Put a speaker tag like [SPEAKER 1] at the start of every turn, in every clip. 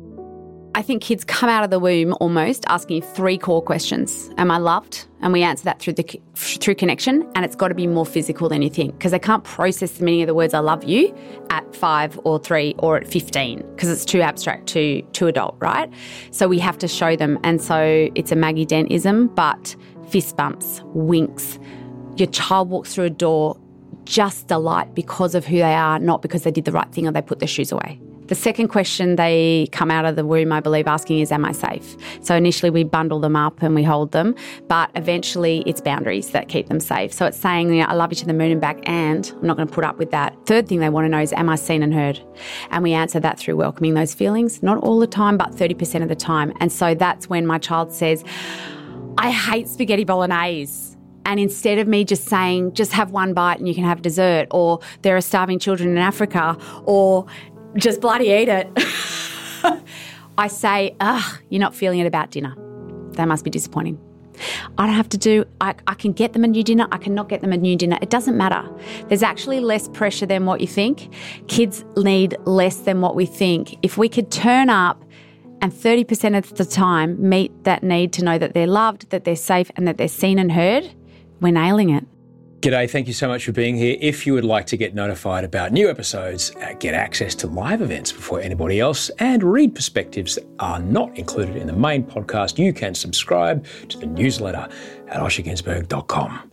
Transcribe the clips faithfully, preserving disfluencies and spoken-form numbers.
[SPEAKER 1] I think kids come out of the womb almost asking three core questions. Am I loved? And we answer that through the through connection, and it's got to be more physical than you think, because they can't process the meaning of the words I love you at five or three or at fifteen, because it's too abstract, too, too adult, right? So we have to show them. And so it's a Maggie Dent-ism, but fist bumps, winks. Your child walks through a door, just delight because of who they are, not because they did the right thing or they put their shoes away. The second question they come out of the womb, I believe, asking is, am I safe? So initially we bundle them up and we hold them, but eventually it's boundaries that keep them safe. So it's saying, you know, I love you to the moon and back, and I'm not going to put up with that. Third thing they want to know is, am I seen and heard? And we answer that through welcoming those feelings, not all the time, but thirty percent of the time. And so that's when my child says, I hate spaghetti bolognese. And instead of me just saying, just have one bite and you can have dessert, or there are starving children in Africa, or just bloody eat it, I say, ugh, you're not feeling it about dinner. That must be disappointing. I don't have to do, I, I can get them a new dinner, I cannot get them a new dinner. It doesn't matter. There's actually less pressure than what you think. Kids need less than what we think. If we could turn up and thirty percent of the time meet that need to know that they're loved, that they're safe, and that they're seen and heard, we're nailing it.
[SPEAKER 2] G'day, thank you so much for being here. If you would like to get notified about new episodes, uh, get access to live events before anybody else, and read perspectives that are not included in the main podcast, you can subscribe to the newsletter at osher günsberg dot com.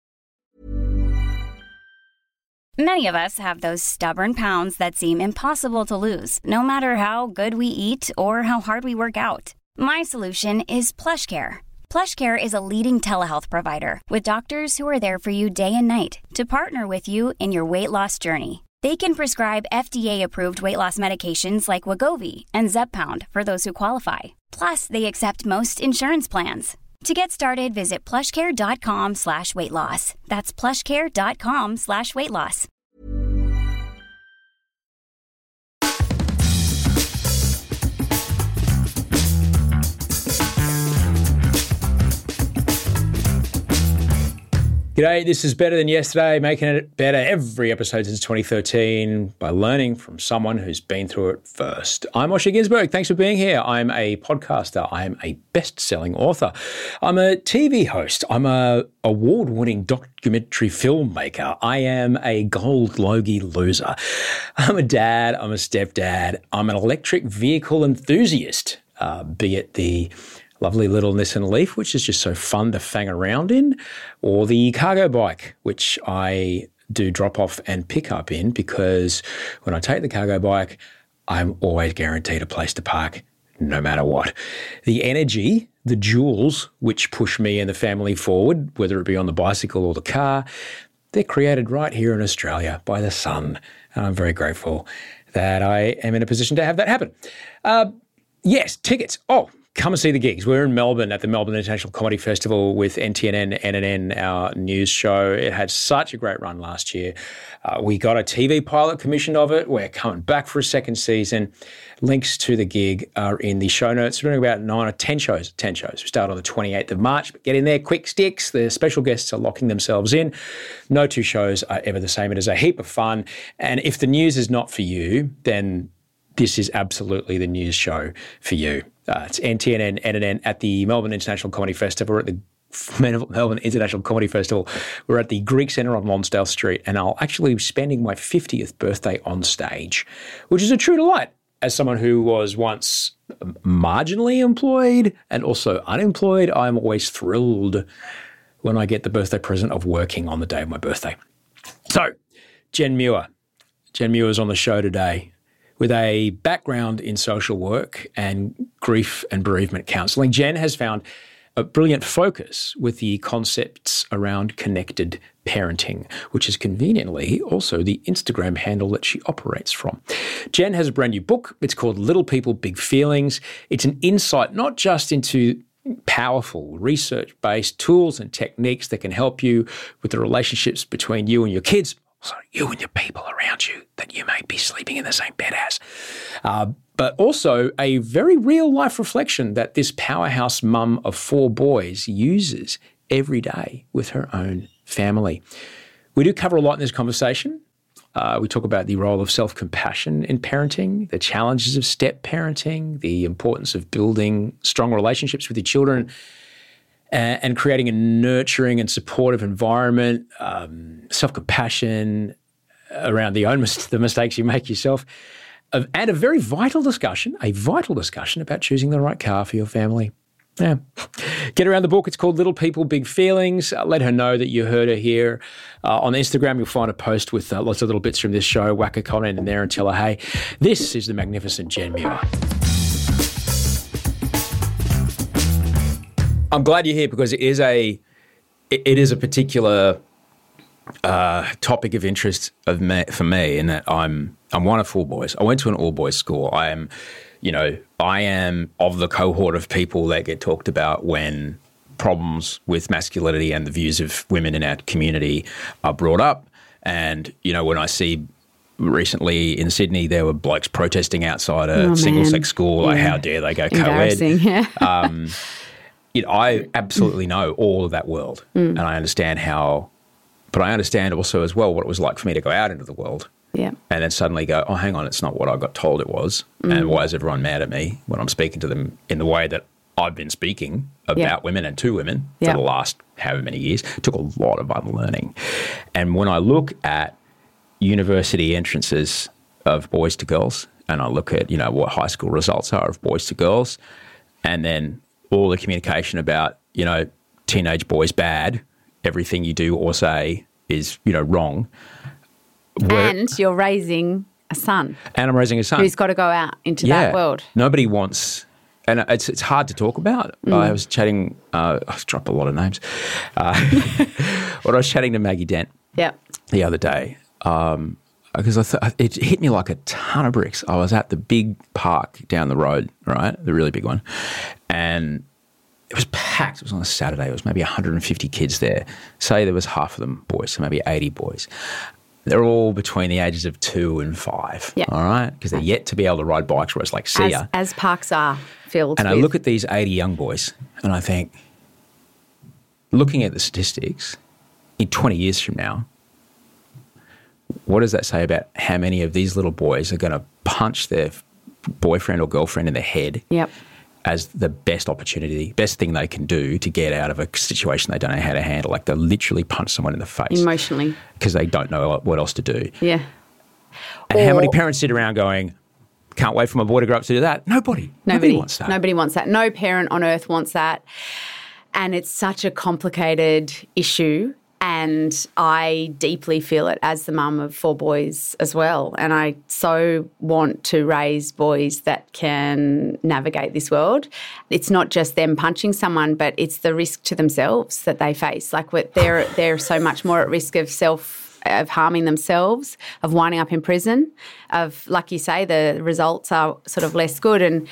[SPEAKER 3] Many of us have those stubborn pounds that seem impossible to lose, no matter how good we eat or how hard we work out. My solution is PlushCare. PlushCare is a leading telehealth provider with doctors who are there for you day and night to partner with you in your weight loss journey. They can prescribe F D A-approved weight loss medications like Wegovy and Zepbound for those who qualify. Plus, they accept most insurance plans. To get started, visit plushcare.com slash weight loss. That's plushcare.com slash weight loss.
[SPEAKER 2] G'day, this is Better Than Yesterday, making it better every episode since twenty thirteen by learning from someone who's been through it first. I'm Osher Günsberg. Thanks for being here. I'm a podcaster. I'm a best-selling author. I'm a T V host. I'm a award-winning documentary filmmaker. I am a Gold Logie loser. I'm a dad. I'm a stepdad. I'm an electric vehicle enthusiast, uh, be it the lovely little Nissan Leaf, which is just so fun to fang around in, or the cargo bike, which I do drop off and pick up in, because when I take the cargo bike, I'm always guaranteed a place to park no matter what. The energy, the joules, which push me and the family forward, whether it be on the bicycle or the car, they're created right here in Australia by the sun. And I'm very grateful that I am in a position to have that happen. Uh, yes, tickets. Oh, come and see the gigs. We're in Melbourne at the Melbourne International Comedy Festival with N T N N, N N N, our news show. It had such a great run last year. Uh, we got a T V pilot commissioned of it. We're coming back for a second season. Links to the gig are in the show notes. We're doing about nine or ten shows. Ten shows. We start on the twenty-eighth of March. But get in there, quick sticks. The special guests are locking themselves in. No two shows are ever the same. It is a heap of fun. And if the news is not for you, then this is absolutely the news show for you. Uh, it's N T N N, N N N at the Melbourne International Comedy Festival. We're at the Melbourne International Comedy Festival. We're at the Greek Centre on Lonsdale Street, and I'll actually be spending my fiftieth birthday on stage, which is a true delight as someone who was once marginally employed and also unemployed. I'm always thrilled when I get the birthday present of working on the day of my birthday. So, Jen Muir. Jen Muir is on the show today, with a background in social work and grief and bereavement counselling. Jen has found a brilliant focus with the concepts around connected parenting, which is conveniently also the Instagram handle that she operates from. Jen has a brand new book. It's called Little People, Big Feelings. It's an insight not just into powerful research-based tools and techniques that can help you with the relationships between you and your kids, so you and your people around you that you may be sleeping in the same bed as. Uh, but also a very real-life reflection that this powerhouse mum of four boys uses every day with her own family. We do cover a lot in this conversation. Uh, we talk about the role of self-compassion in parenting, the challenges of step parenting, the importance of building strong relationships with your children, and, and creating a nurturing and supportive environment, um, self-compassion around the own mis- the mistakes you make yourself, uh, and a very vital discussion, a vital discussion about choosing the right car for your family. Yeah. Get around the book. It's called Little People, Big Feelings. Uh, let her know that you heard her here. Uh, on Instagram, you'll find a post with uh, lots of little bits from this show. Whack a comment in there and tell her, hey, this is the magnificent Jen Muir. I'm glad you're here because it is a, it, it is a particular uh, topic of interest of me, for me in that I'm, I'm one of four boys. I went to an all-boys school. I am... You know, I am of the cohort of people that get talked about when problems with masculinity and the views of women in our community are brought up. And, you know, when I see recently in Sydney, there were blokes protesting outside a
[SPEAKER 1] oh,
[SPEAKER 2] single-sex school, like, yeah. How dare they go co-ed?
[SPEAKER 1] Yeah.
[SPEAKER 2] um, you know, I absolutely know all of that world. Mm. And I understand how, but I understand also as well what it was like for me to go out into the world.
[SPEAKER 1] Yeah.
[SPEAKER 2] And then suddenly go, oh, hang on, it's not what I got told it was. Mm. And why is everyone mad at me when I'm speaking to them in the way that I've been speaking about yeah. women and to women for yeah. the last however many years? It took a lot of unlearning. And when I look at university entrances of boys to girls, and I look at, you know, what high school results are of boys to girls, and then all the communication about, you know, teenage boys bad, everything you do or say is, you know, wrong.
[SPEAKER 1] Where, and you're raising a son.
[SPEAKER 2] And I'm raising a son.
[SPEAKER 1] Who's got to go out into
[SPEAKER 2] yeah.
[SPEAKER 1] that world.
[SPEAKER 2] Nobody wants, and it's it's hard to talk about. Mm. I was chatting, uh, I dropped a lot of names. Uh, but I was chatting to Maggie Dent
[SPEAKER 1] yep.
[SPEAKER 2] the other day um, because I th- it hit me like a ton of bricks. I was at the big park down the road, right, the really big one, and it was packed. It was on a Saturday. It was maybe one hundred fifty kids there. Say there was half of them boys, so maybe eighty boys. They're all between the ages of two and five,
[SPEAKER 1] yep.
[SPEAKER 2] all right? Because they're yet to be able to ride bikes where it's like, see
[SPEAKER 1] as,
[SPEAKER 2] ya.
[SPEAKER 1] As parks are filled
[SPEAKER 2] And
[SPEAKER 1] with.
[SPEAKER 2] I look at these eighty young boys and I think, looking at the statistics, in twenty years from now, what does that say about how many of these little boys are going to punch their boyfriend or girlfriend in the head
[SPEAKER 1] yep.
[SPEAKER 2] as the best opportunity, best thing they can do to get out of a situation they don't know how to handle? Like, they literally punch someone in the face.
[SPEAKER 1] Emotionally.
[SPEAKER 2] Because they don't know what else to do.
[SPEAKER 1] Yeah.
[SPEAKER 2] And
[SPEAKER 1] or,
[SPEAKER 2] how many parents sit around going, can't wait for my boy to grow up to do that? Nobody. Nobody, nobody wants that.
[SPEAKER 1] Nobody wants that. No parent on earth wants that. And it's such a complicated issue. And I deeply feel it as the mum of four boys as well. And I so want to raise boys that can navigate this world. It's not just them punching someone, but it's the risk to themselves that they face. Like, they're they're so much more at risk of self of harming themselves, of winding up in prison, of, like you say, the results are sort of less good. And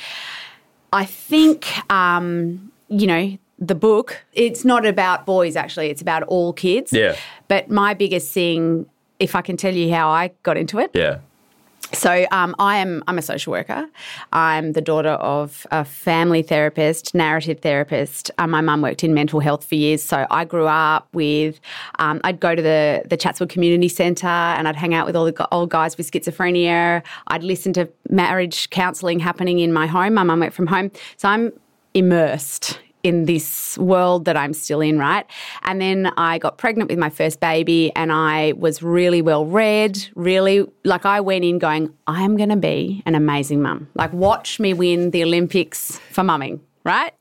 [SPEAKER 1] I think, um, you know, the book, it's not about boys actually, it's about all kids.
[SPEAKER 2] Yeah.
[SPEAKER 1] But my biggest thing, if I can tell you how I got into it.
[SPEAKER 2] Yeah.
[SPEAKER 1] So um, I am I'm a social worker. I'm the daughter of a family therapist, narrative therapist. Um, my mum worked in mental health for years, so I grew up with, um, I'd go to the, the Chatswood Community Centre and I'd hang out with all the old guys with schizophrenia. I'd listen to marriage counselling happening in my home. My mum worked from home. So I'm immersed in this world that I'm still in, right? And then I got pregnant with my first baby and I was really well read, really, like I went in going, I am going to be an amazing mum. Like, watch me win the Olympics for mumming, right?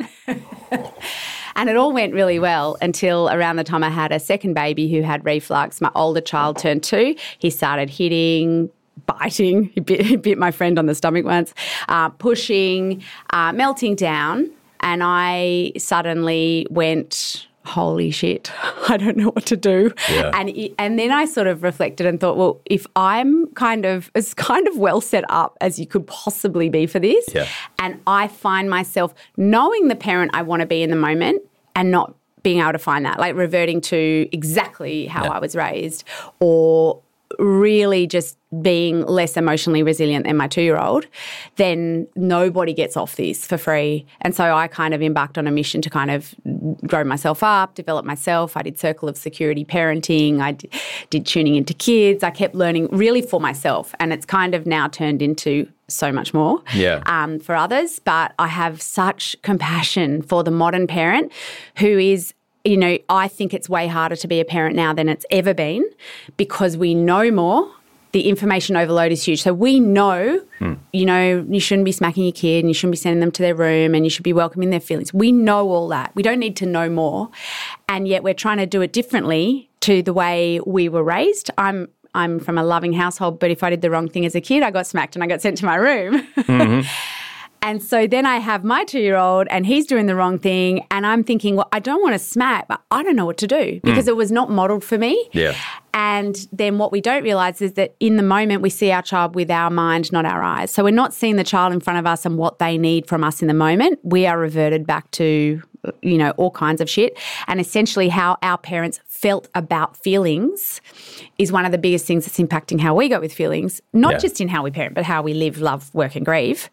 [SPEAKER 1] And it all went really well until around the time I had a second baby who had reflux. My older child turned two. He started hitting, biting. He bit, he bit my friend on the stomach once, uh, pushing, uh, melting down. And I suddenly went, holy shit, I don't know what to do.
[SPEAKER 2] Yeah.
[SPEAKER 1] And it, and then I sort of reflected and thought, well, if I'm kind of as kind of well set up as you could possibly be for this,
[SPEAKER 2] yeah.
[SPEAKER 1] and I find myself knowing the parent I want to be in the moment and not being able to find that, like reverting to exactly how
[SPEAKER 2] yeah.
[SPEAKER 1] I was raised, or really just being less emotionally resilient than my two-year-old, then nobody gets off this for free. And so I kind of embarked on a mission to kind of grow myself up, develop myself. I did Circle of Security parenting. I did, did tuning into kids. I kept learning really for myself, and it's kind of now turned into so much more
[SPEAKER 2] yeah.
[SPEAKER 1] um, for others. But I have such compassion for the modern parent who is, you know, I think it's way harder to be a parent now than it's ever been because we know more. The information overload is huge. So we know, mm. you know, you shouldn't be smacking your kid and you shouldn't be sending them to their room and you should be welcoming their feelings. We know all that. We don't need to know more. And yet we're trying to do it differently to the way we were raised. I'm I'm from a loving household, but if I did the wrong thing as a kid, I got smacked and I got sent to my room. Mm-hmm. And so then I have my two-year-old and he's doing the wrong thing and I'm thinking, well, I don't want to smack, but I don't know what to do because mm. it was not modelled for me.
[SPEAKER 2] Yeah.
[SPEAKER 1] And then what we don't realise is that in the moment we see our child with our mind, not our eyes. So we're not seeing the child in front of us and what they need from us in the moment. We are reverted back to, you know, all kinds of shit. And essentially how our parents felt about feelings is one of the biggest things that's impacting how we go with feelings, not yeah. just in how we parent, but how we live, love, work and grieve.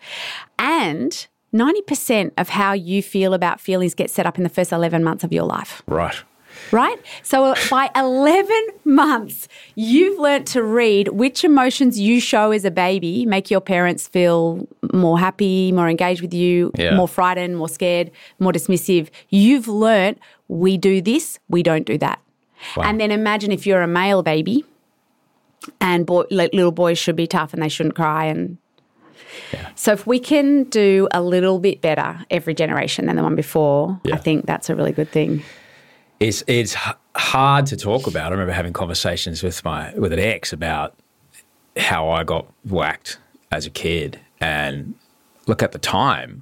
[SPEAKER 1] And ninety percent of how you feel about feelings get set up in the first eleven months of your life.
[SPEAKER 2] Right.
[SPEAKER 1] Right? So by eleven months, you've learnt to read which emotions you show as a baby make your parents feel more happy, more engaged with you,
[SPEAKER 2] yeah.
[SPEAKER 1] more frightened, more scared, more dismissive. You've learnt we do this, we don't do that. Wow. And then imagine if you're a male baby and boy, little boys should be tough and they shouldn't cry. And yeah. So if we can do a little bit better every generation than the one before, yeah. I think that's a really good thing.
[SPEAKER 2] It's it's hard to talk about. I remember having conversations with my with an ex about how I got whacked as a kid, and look, at the time,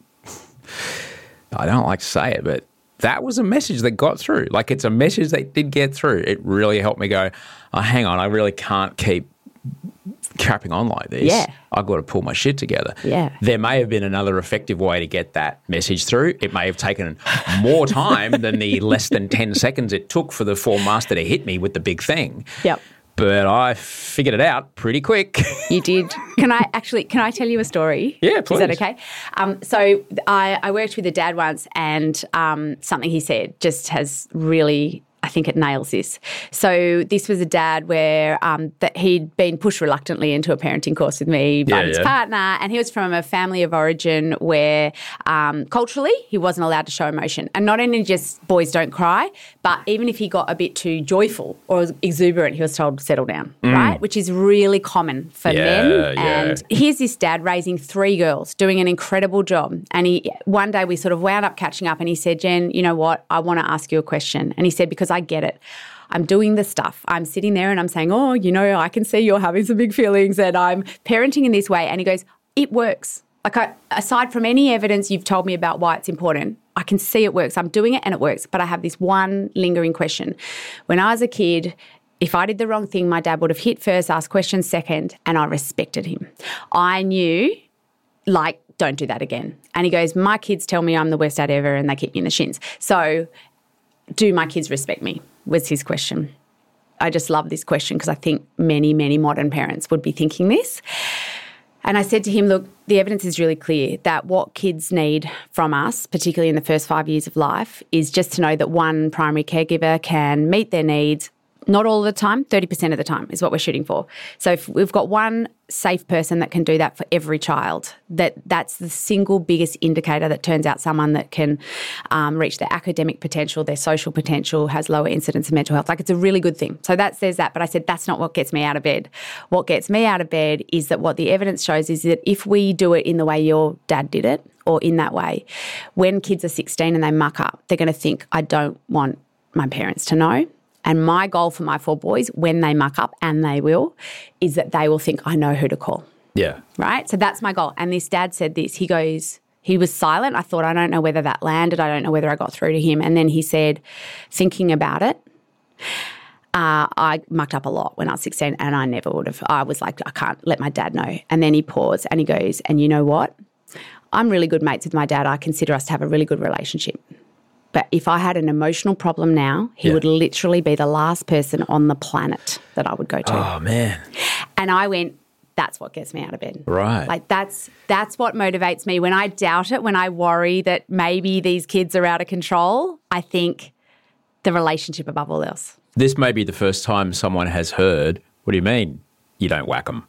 [SPEAKER 2] I don't like to say it, but that was a message that got through. Like, it's a message that did get through. It really helped me go, oh, hang on, I really can't keep crapping on like this.
[SPEAKER 1] Yeah.
[SPEAKER 2] I've got to pull my shit together.
[SPEAKER 1] Yeah.
[SPEAKER 2] There may have been another effective way to get that message through. It may have taken more time than the less than ten seconds it took for the form master to hit me with the big thing.
[SPEAKER 1] Yep.
[SPEAKER 2] But I figured it out pretty quick.
[SPEAKER 1] You did. Can I actually, can I tell you a story?
[SPEAKER 2] Yeah, please.
[SPEAKER 1] Is that okay? Um, so I, I worked with a dad once and um, something he said just has really, I think it nails this. So this was a dad where um, that he'd been pushed reluctantly into a parenting course with me by
[SPEAKER 2] yeah,
[SPEAKER 1] his
[SPEAKER 2] yeah.
[SPEAKER 1] partner, and he was from a family of origin where um, culturally he wasn't allowed to show emotion. And not only just boys don't cry, but even if he got a bit too joyful or exuberant, he was told to settle down, mm. right? Which is really common for
[SPEAKER 2] yeah,
[SPEAKER 1] men.
[SPEAKER 2] Yeah.
[SPEAKER 1] And here's this dad raising three girls, doing an incredible job. And he one day we sort of wound up catching up and he said, Jen, you know what? I want to ask you a question. And he said, because I get it. I'm doing the stuff. I'm sitting there and I'm saying, oh, you know, I can see you're having some big feelings and I'm parenting in this way. And he goes, it works. Like, I, aside from any evidence you've told me about why it's important, I can see it works. I'm doing it and it works. But I have this one lingering question. When I was a kid, if I did the wrong thing, my dad would have hit first, asked questions second, and I respected him. I knew, like, don't do that again. And he goes, my kids tell me I'm the worst dad ever and they kick me in the shins. So do my kids respect me, was his question. I just love this question because I think many, many modern parents would be thinking this. And I said to him, look, the evidence is really clear that what kids need from us, particularly in the first five years of life, is just to know that one primary caregiver can meet their needs, not all the time, thirty percent of the time is what we're shooting for. So if we've got one safe person that can do that for every child, that that's the single biggest indicator that turns out someone that can um, reach their academic potential, their social potential, has lower incidence of mental health. Like, it's a really good thing. So that says that. But I said, that's not what gets me out of bed. What gets me out of bed is that what the evidence shows is that if we do it in the way your dad did it, or in that way, when kids are sixteen and they muck up, they're going to think, I don't want my parents to know. And my goal for my four boys, when they muck up, and they will, is that they will think, I know who to call.
[SPEAKER 2] Yeah.
[SPEAKER 1] Right? So that's my goal. And this dad said this. He goes, he was silent. I thought, I don't know whether that landed. I don't know whether I got through to him. And then he said, thinking about it, uh, I mucked up a lot when I was sixteen and I never would have. I was like, I can't let my dad know. And then he paused and he goes, and you know what? I'm really good mates with my dad. I consider us to have a really good relationship. But if I had an emotional problem now, he
[SPEAKER 2] Yeah.
[SPEAKER 1] would literally be the last person on the planet that I would go to.
[SPEAKER 2] Oh, man.
[SPEAKER 1] And I went, that's what gets me out of bed.
[SPEAKER 2] Right.
[SPEAKER 1] Like that's that's what motivates me. When I doubt it, when I worry that maybe these kids are out of control, I think the relationship above all else.
[SPEAKER 2] This may be the first time someone has heard, what do you mean you don't whack them?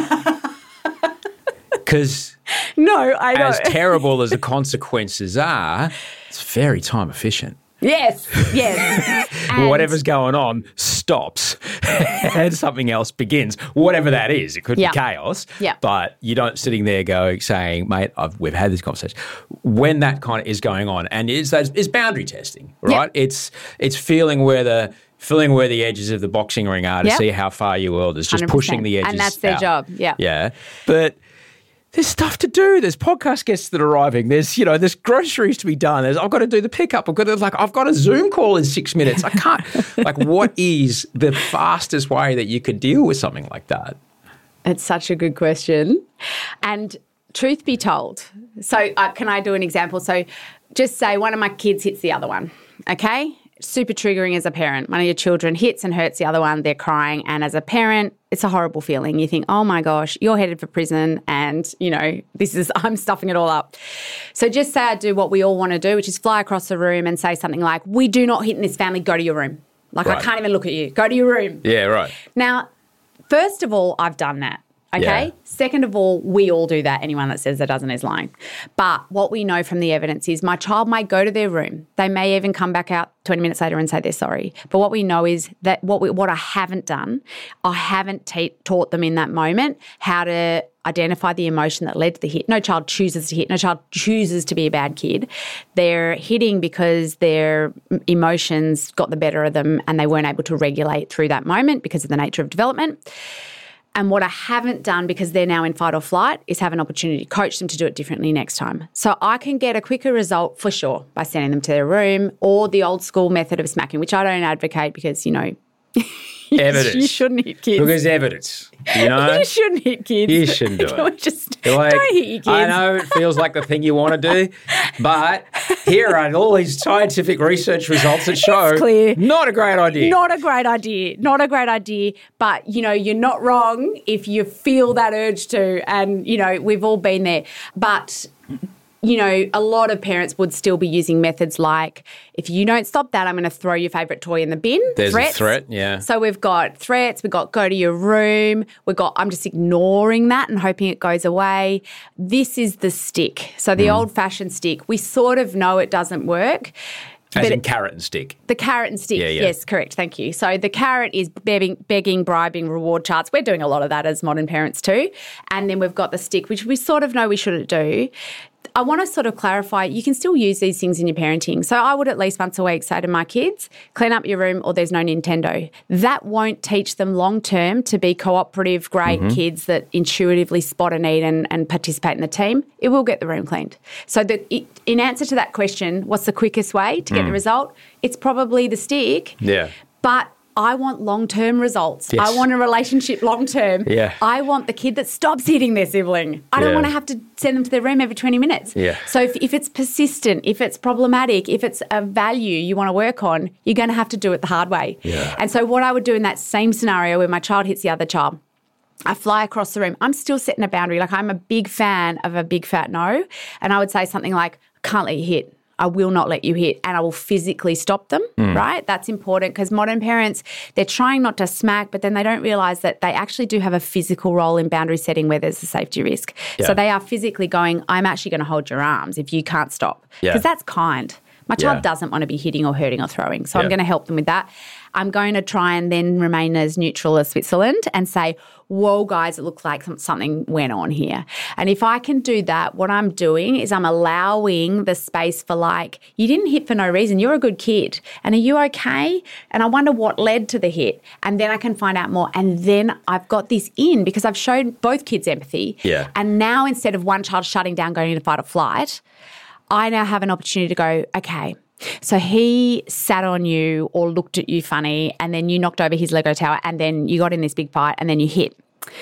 [SPEAKER 2] Because
[SPEAKER 1] No, I know.
[SPEAKER 2] as terrible as the consequences are, it's very time efficient.
[SPEAKER 1] Yes, yes. And
[SPEAKER 2] Whatever's going on stops and something else begins, whatever that is. It could
[SPEAKER 1] Yeah.
[SPEAKER 2] be chaos,
[SPEAKER 1] Yeah.
[SPEAKER 2] but you don't sitting there going, saying, mate, I've, we've had this conversation. When that kind of is going on, and it's, it's boundary testing, right?
[SPEAKER 1] Yeah.
[SPEAKER 2] It's it's feeling where the feeling where the edges of the boxing ring are to
[SPEAKER 1] Yeah.
[SPEAKER 2] see how far you will. It's just
[SPEAKER 1] one hundred percent.
[SPEAKER 2] pushing the edges
[SPEAKER 1] And that's their
[SPEAKER 2] out.
[SPEAKER 1] job, yeah.
[SPEAKER 2] Yeah. But there's stuff to do. There's podcast guests that are arriving. There's, you know, there's groceries to be done. There's, I've got to do the pickup. I've got to, like, I've got a Zoom call in six minutes. I can't, like, what is the fastest way that you could deal with something like that?
[SPEAKER 1] It's such a good question. And truth be told, so uh, can I do an example? So just say one of my kids hits the other one, okay? Super triggering as a parent. One of your children hits and hurts the other one, they're crying. And as a parent, it's a horrible feeling. You think, oh my gosh, you're headed for prison and, you know, this is, I'm stuffing it all up. So just say I do what we all want to do, which is fly across the room and say something like, we do not hit in this family, go to your room. Like,
[SPEAKER 2] Right.
[SPEAKER 1] I can't even look at you. Go to your room.
[SPEAKER 2] Yeah, right.
[SPEAKER 1] Now, first of all, I've done that. Okay.
[SPEAKER 2] Yeah.
[SPEAKER 1] Second of all, we all do that. Anyone that says that doesn't is lying. But what we know from the evidence is my child might go to their room. They may even come back out twenty minutes later and say they're sorry. But what we know is that what we, what I haven't done, I haven't te- taught them in that moment how to identify the emotion that led to the hit. No child chooses to hit. No child chooses to be a bad kid. They're hitting because their emotions got the better of them and they weren't able to regulate through that moment because of the nature of development. And what I haven't done, because they're now in fight or flight, is have an opportunity to coach them to do it differently next time. So I can get a quicker result for sure by sending them to their room, or the old school method of smacking, which I don't advocate because, you know,
[SPEAKER 2] Evidence.
[SPEAKER 1] you shouldn't hit kids.
[SPEAKER 2] Because evidence, you know?
[SPEAKER 1] You shouldn't hit kids.
[SPEAKER 2] You shouldn't do it.
[SPEAKER 1] Just
[SPEAKER 2] Like,
[SPEAKER 1] don't hit your kids.
[SPEAKER 2] I know it feels like the thing you want to do, but here are all these scientific research results that show
[SPEAKER 1] clear.
[SPEAKER 2] not a great idea.
[SPEAKER 1] Not a great idea. Not a great idea. But, you know, you're not wrong if you feel that urge to. And, you know, we've all been there. But, you know, a lot of parents would still be using methods like, if you don't stop that, I'm going to throw your favourite toy in the bin.
[SPEAKER 2] There's
[SPEAKER 1] threats.
[SPEAKER 2] a threat, yeah.
[SPEAKER 1] So we've got threats, we've got go to your room, we've got I'm just ignoring that and hoping it goes away. This is the stick. So the
[SPEAKER 2] Mm.
[SPEAKER 1] old-fashioned stick, we sort of know it doesn't work.
[SPEAKER 2] As
[SPEAKER 1] but
[SPEAKER 2] in
[SPEAKER 1] it-
[SPEAKER 2] carrot and stick.
[SPEAKER 1] The carrot and stick,
[SPEAKER 2] Yeah, yeah.
[SPEAKER 1] yes, correct, thank you. So the carrot is begging, begging, bribing, reward charts. We're doing a lot of that as modern parents too. And then we've got the stick, which we sort of know we shouldn't do. I want to sort of clarify, you can still use these things in your parenting. So I would at least once a week say to my kids, clean up your room or there's no Nintendo. That won't teach them long term to be cooperative, great
[SPEAKER 2] Mm-hmm.
[SPEAKER 1] kids that intuitively spot a need and, and participate in the team. It will get the room cleaned. So the, it, in answer to that question, what's the quickest way to get the result? It's probably the stick.
[SPEAKER 2] Yeah.
[SPEAKER 1] But I want long-term results.
[SPEAKER 2] Yes.
[SPEAKER 1] I want a relationship long-term.
[SPEAKER 2] Yeah.
[SPEAKER 1] I want the kid that stops hitting their sibling. I don't
[SPEAKER 2] Yeah.
[SPEAKER 1] want to have to send them to their room every twenty minutes.
[SPEAKER 2] Yeah.
[SPEAKER 1] So if, if it's persistent, if it's problematic, if it's a value you want to work on, you're going to have to do it the hard way.
[SPEAKER 2] Yeah.
[SPEAKER 1] And so what I would do in that same scenario where my child hits the other child, I fly across the room. I'm still setting a boundary. Like, I'm a big fan of a big fat no. And I would say something like, I can't let you hit. I will not let you hit, and I will physically stop them,
[SPEAKER 2] Mm.
[SPEAKER 1] right? That's important because modern parents, they're trying not to smack, but then they don't realise that they actually do have a physical role in boundary setting where there's a safety risk.
[SPEAKER 2] Yeah.
[SPEAKER 1] So they are physically going, I'm actually going to hold your arms if you can't stop.
[SPEAKER 2] Yeah.
[SPEAKER 1] Because that's kind. My child
[SPEAKER 2] Yeah.
[SPEAKER 1] doesn't want to be hitting or hurting or throwing. So
[SPEAKER 2] Yeah.
[SPEAKER 1] I'm going to help them with that. I'm going to try and then remain as neutral as Switzerland and say, whoa, guys, it looks like some, something went on here. And if I can do that, what I'm doing is I'm allowing the space for, like, you didn't hit for no reason. You're a good kid. And are you okay? And I wonder what led to the hit. And then I can find out more. And then I've got this in because I've shown both kids empathy.
[SPEAKER 2] Yeah.
[SPEAKER 1] And now instead of one child shutting down, going into fight or flight, I now have an opportunity to go, okay, so he sat on you or looked at you funny and then you knocked over his Lego tower and then you got in this big fight and then you hit.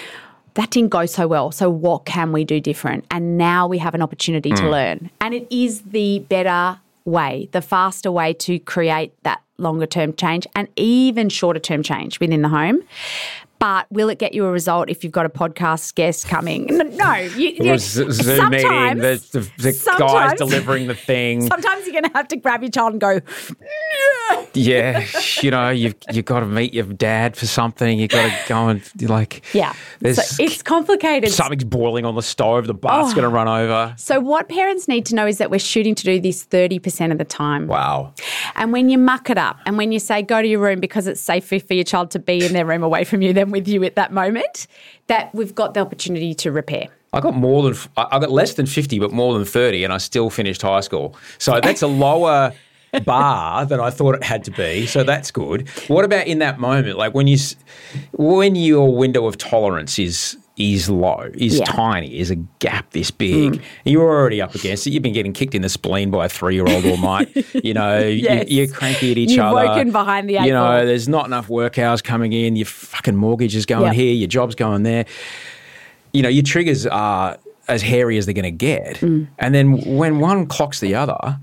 [SPEAKER 1] That didn't go so well. So what can we do different? And now we have an opportunity to learn. And it is the better way, the faster way to create that longer term change and even shorter term change within the home. But will it get you a result if you've got a podcast guest coming? No. You, you,
[SPEAKER 2] or Zoom meeting, the, the, the guy's delivering the thing.
[SPEAKER 1] Sometimes you're going to have to grab your child and go, yeah.
[SPEAKER 2] Yeah, you know, you've, you've got to meet your dad for something. You've got to go and, like...
[SPEAKER 1] Yeah, so it's complicated.
[SPEAKER 2] Something's boiling on the stove. The bath's oh. going to run over.
[SPEAKER 1] So what parents need to know is that we're shooting to do this thirty percent of the time.
[SPEAKER 2] Wow.
[SPEAKER 1] And when you muck it up and when you say go to your room because it's safer for your child to be in their room away from you than with you at that moment, that we've got the opportunity to repair.
[SPEAKER 2] I got more than, I got less than fifty, but more than thirty, and I still finished high school. So that's a lower bar than I thought it had to be. So that's good. What about in that moment? Like when you, when your window of tolerance is is low, is yeah. tiny, is a gap this big, mm. you're already up against it. You've been getting kicked in the spleen by a three-year-old all night. You know, yes. you, you're cranky at each
[SPEAKER 1] You've
[SPEAKER 2] other.
[SPEAKER 1] You've woken behind the eight
[SPEAKER 2] You know,
[SPEAKER 1] ball.
[SPEAKER 2] There's not enough work hours coming in. Your fucking mortgage is going yep. here. Your job's going there. You know, your triggers are as hairy as they're going to get. Mm. And then when one clocks the other,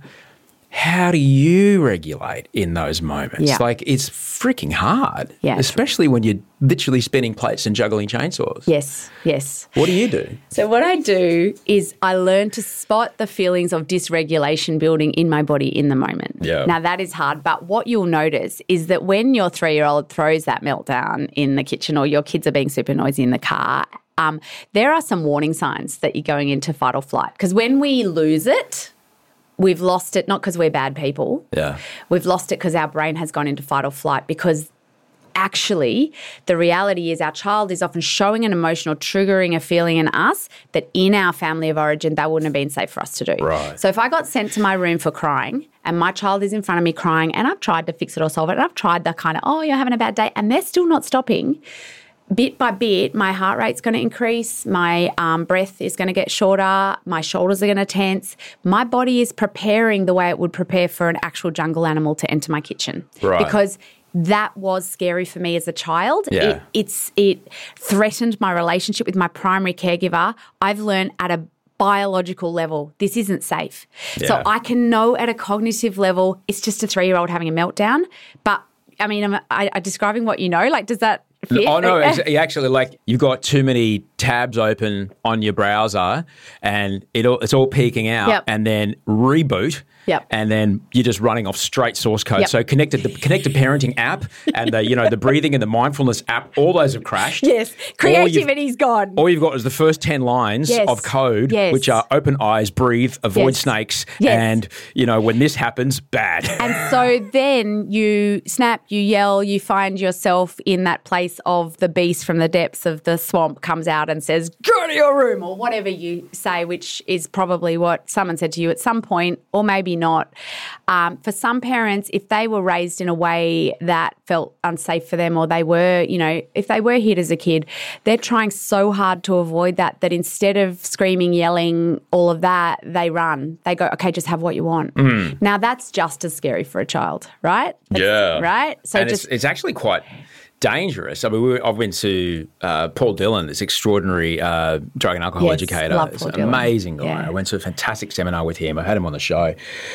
[SPEAKER 2] how do you regulate in those moments?
[SPEAKER 1] Yeah.
[SPEAKER 2] Like, it's freaking hard,
[SPEAKER 1] yeah.
[SPEAKER 2] especially when you're literally spinning plates and juggling chainsaws.
[SPEAKER 1] Yes, yes.
[SPEAKER 2] What do you do?
[SPEAKER 1] So what I do is I learn to spot the feelings of dysregulation building in my body in the moment.
[SPEAKER 2] Yeah.
[SPEAKER 1] Now, that is hard, but what you'll notice is that when your three-year-old throws that meltdown in the kitchen or your kids are being super noisy in the car, um, there are some warning signs that you're going into fight or flight. Because when we lose it, we've lost it not because we're bad people.
[SPEAKER 2] Yeah.
[SPEAKER 1] We've lost it because our brain has gone into fight or flight because actually the reality is our child is often showing an emotion or triggering a feeling in us that in our family of origin that wouldn't have been safe for us to do.
[SPEAKER 2] Right.
[SPEAKER 1] So if I got sent to my room for crying and my child is in front of me crying and I've tried to fix it or solve it and I've tried the kind of, oh, you're having a bad day, and they're still not stopping, bit by bit, my heart rate's going to increase, my um, breath is going to get shorter, my shoulders are going to tense. My body is preparing the way it would prepare for an actual jungle animal to enter my kitchen.
[SPEAKER 2] Right.
[SPEAKER 1] Because that was scary for me as a child.
[SPEAKER 2] Yeah.
[SPEAKER 1] It, it's, it threatened my relationship with my primary caregiver. I've learned at a biological level, this isn't safe.
[SPEAKER 2] Yeah.
[SPEAKER 1] So I can know at a cognitive level, it's just a three-year-old having a meltdown. But, I mean, am I, I describing what you know? Like, does that... Fit?
[SPEAKER 2] Oh, no, it's actually like you've got too many tabs open on your browser and it all, it's all peeking out
[SPEAKER 1] yep.
[SPEAKER 2] and then reboot
[SPEAKER 1] yep.
[SPEAKER 2] and then you're just running off straight source code.
[SPEAKER 1] Yep.
[SPEAKER 2] So connected the connected parenting app and the, you know, the breathing and the mindfulness app, all those have crashed.
[SPEAKER 1] Yes, creativity's gone.
[SPEAKER 2] All you've got is the first ten lines
[SPEAKER 1] yes.
[SPEAKER 2] of code,
[SPEAKER 1] yes.
[SPEAKER 2] which are open eyes, breathe, avoid
[SPEAKER 1] yes.
[SPEAKER 2] snakes,
[SPEAKER 1] yes.
[SPEAKER 2] and, you know, when this happens, bad.
[SPEAKER 1] And so then you snap, you yell, you find yourself in that place of the beast from the depths of the swamp comes out and says, go to your room, or whatever you say, which is probably what someone said to you at some point, or maybe not. Um, for some parents, if they were raised in a way that felt unsafe for them, or they were, you know, if they were hit as a kid, they're trying so hard to avoid that, that instead of screaming, yelling, all of that, they run. They go, okay, just have what you want.
[SPEAKER 2] Mm.
[SPEAKER 1] Now, that's just as scary for a child, right? That's,
[SPEAKER 2] yeah.
[SPEAKER 1] Right?
[SPEAKER 2] So and just, it's, it's actually quite dangerous. I mean, we were, I went to uh, Paul Dillon, this extraordinary uh, drug and alcohol
[SPEAKER 1] yes,
[SPEAKER 2] educator.
[SPEAKER 1] Love
[SPEAKER 2] He's
[SPEAKER 1] Paul
[SPEAKER 2] an
[SPEAKER 1] Dillon.
[SPEAKER 2] amazing guy.
[SPEAKER 1] Yeah.
[SPEAKER 2] I went to a fantastic seminar with him. I had him on the show.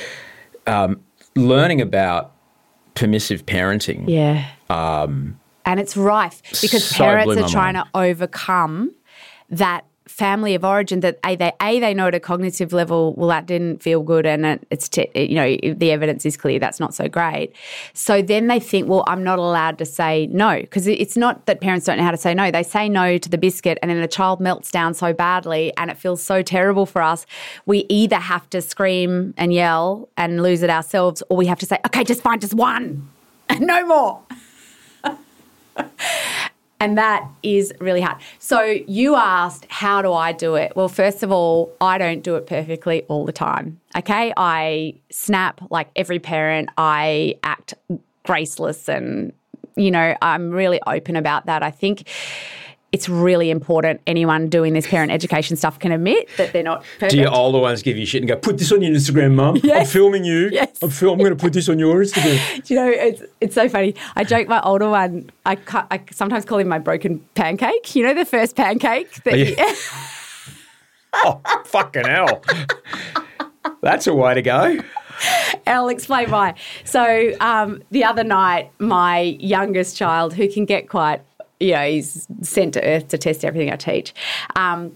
[SPEAKER 2] Um, learning about permissive parenting.
[SPEAKER 1] Yeah.
[SPEAKER 2] Um,
[SPEAKER 1] and it's rife because
[SPEAKER 2] so
[SPEAKER 1] parents
[SPEAKER 2] blew
[SPEAKER 1] are
[SPEAKER 2] my
[SPEAKER 1] trying
[SPEAKER 2] mind.
[SPEAKER 1] to overcome that family of origin that a they a they know at a cognitive level, well, that didn't feel good, and it, it's te- you know the evidence is clear that's not so great. So then they think, well, I'm not allowed to say no, because it's not that parents don't know how to say no. They say no to the biscuit, and then the child melts down so badly, and it feels so terrible for us. We either have to scream and yell and lose it ourselves, or we have to say, okay, just fine, just one, and no more. And that is really hard. So you asked, how do I do it? Well, first of all, I don't do it perfectly all the time, okay? I snap like every parent. I act graceless and, you know, I'm really open about that. I think it's really important anyone doing this parent education stuff can admit that they're not perfect.
[SPEAKER 2] Do your older ones give you shit and go, put this on your Instagram, Mum?
[SPEAKER 1] Yes.
[SPEAKER 2] I'm filming you.
[SPEAKER 1] Yes.
[SPEAKER 2] I'm, film- I'm going to put this on your Instagram.
[SPEAKER 1] Do you know, it's it's so funny. I joke my older one, I, cu- I sometimes call him my broken pancake. You know the first pancake? That
[SPEAKER 2] Oh, yeah.
[SPEAKER 1] you-
[SPEAKER 2] Oh, fucking hell. That's a way to go.
[SPEAKER 1] I'll explain why. So um, the other night, my youngest child, who can get quite, you know, he's sent to earth to test everything I teach, um,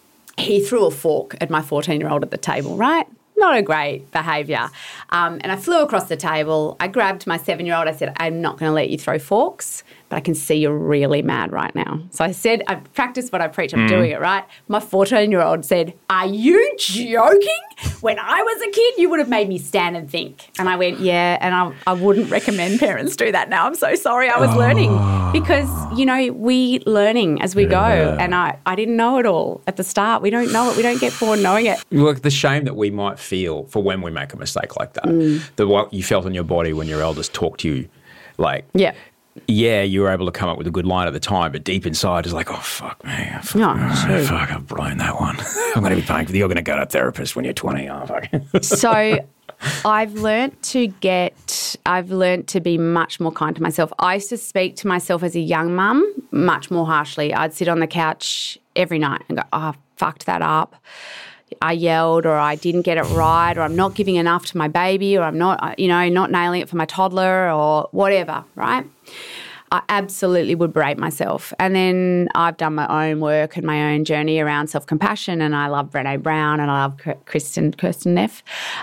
[SPEAKER 1] he threw a fork at my fourteen-year-old at the table, right? Not a great behaviour. Um, and I flew across the table. I grabbed my seven-year-old. I said, I'm not going to let you throw forks, but I can see you're really mad right now. So I said, I've practiced what I preach. I'm mm. doing it, right? My fourteen-year-old said, are you joking? When I was a kid, you would have made me stand and think. And I went, yeah, and I, I wouldn't recommend parents do that now. I'm so sorry. I was oh. learning because, you know, we learning as we yeah. go. And I, I didn't know it all at the start. We don't know it. We don't get born knowing it.
[SPEAKER 2] Look, the shame that we might feel for when we make a mistake like that, mm. the what you felt in your body when your elders talked to you, like,
[SPEAKER 1] yeah.
[SPEAKER 2] yeah, you were able to come up with a good line at the time, but deep inside is like, oh, fuck me. Fuck,
[SPEAKER 1] no,
[SPEAKER 2] oh, fuck, I've blown that one. I'm going to be paying for the, you're going to go to a therapist when you're twenty. Oh, fuck.
[SPEAKER 1] So I've learnt to get, I've learnt to be much more kind to myself. I used to speak to myself as a young mum much more harshly. I'd sit on the couch every night and go, oh, I fucked that up. I yelled, or I didn't get it right, or I'm not giving enough to my baby, or I'm not, you know, not nailing it for my toddler, or whatever, right? I absolutely would berate myself. And then I've done my own work and my own journey around self-compassion, and I love Brené Brown and I love Kristen, Kirsten Neff.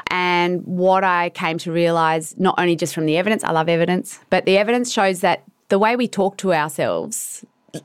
[SPEAKER 1] And what I came to realise, not only just from the evidence, I love evidence, but the evidence shows that the way we talk to ourselves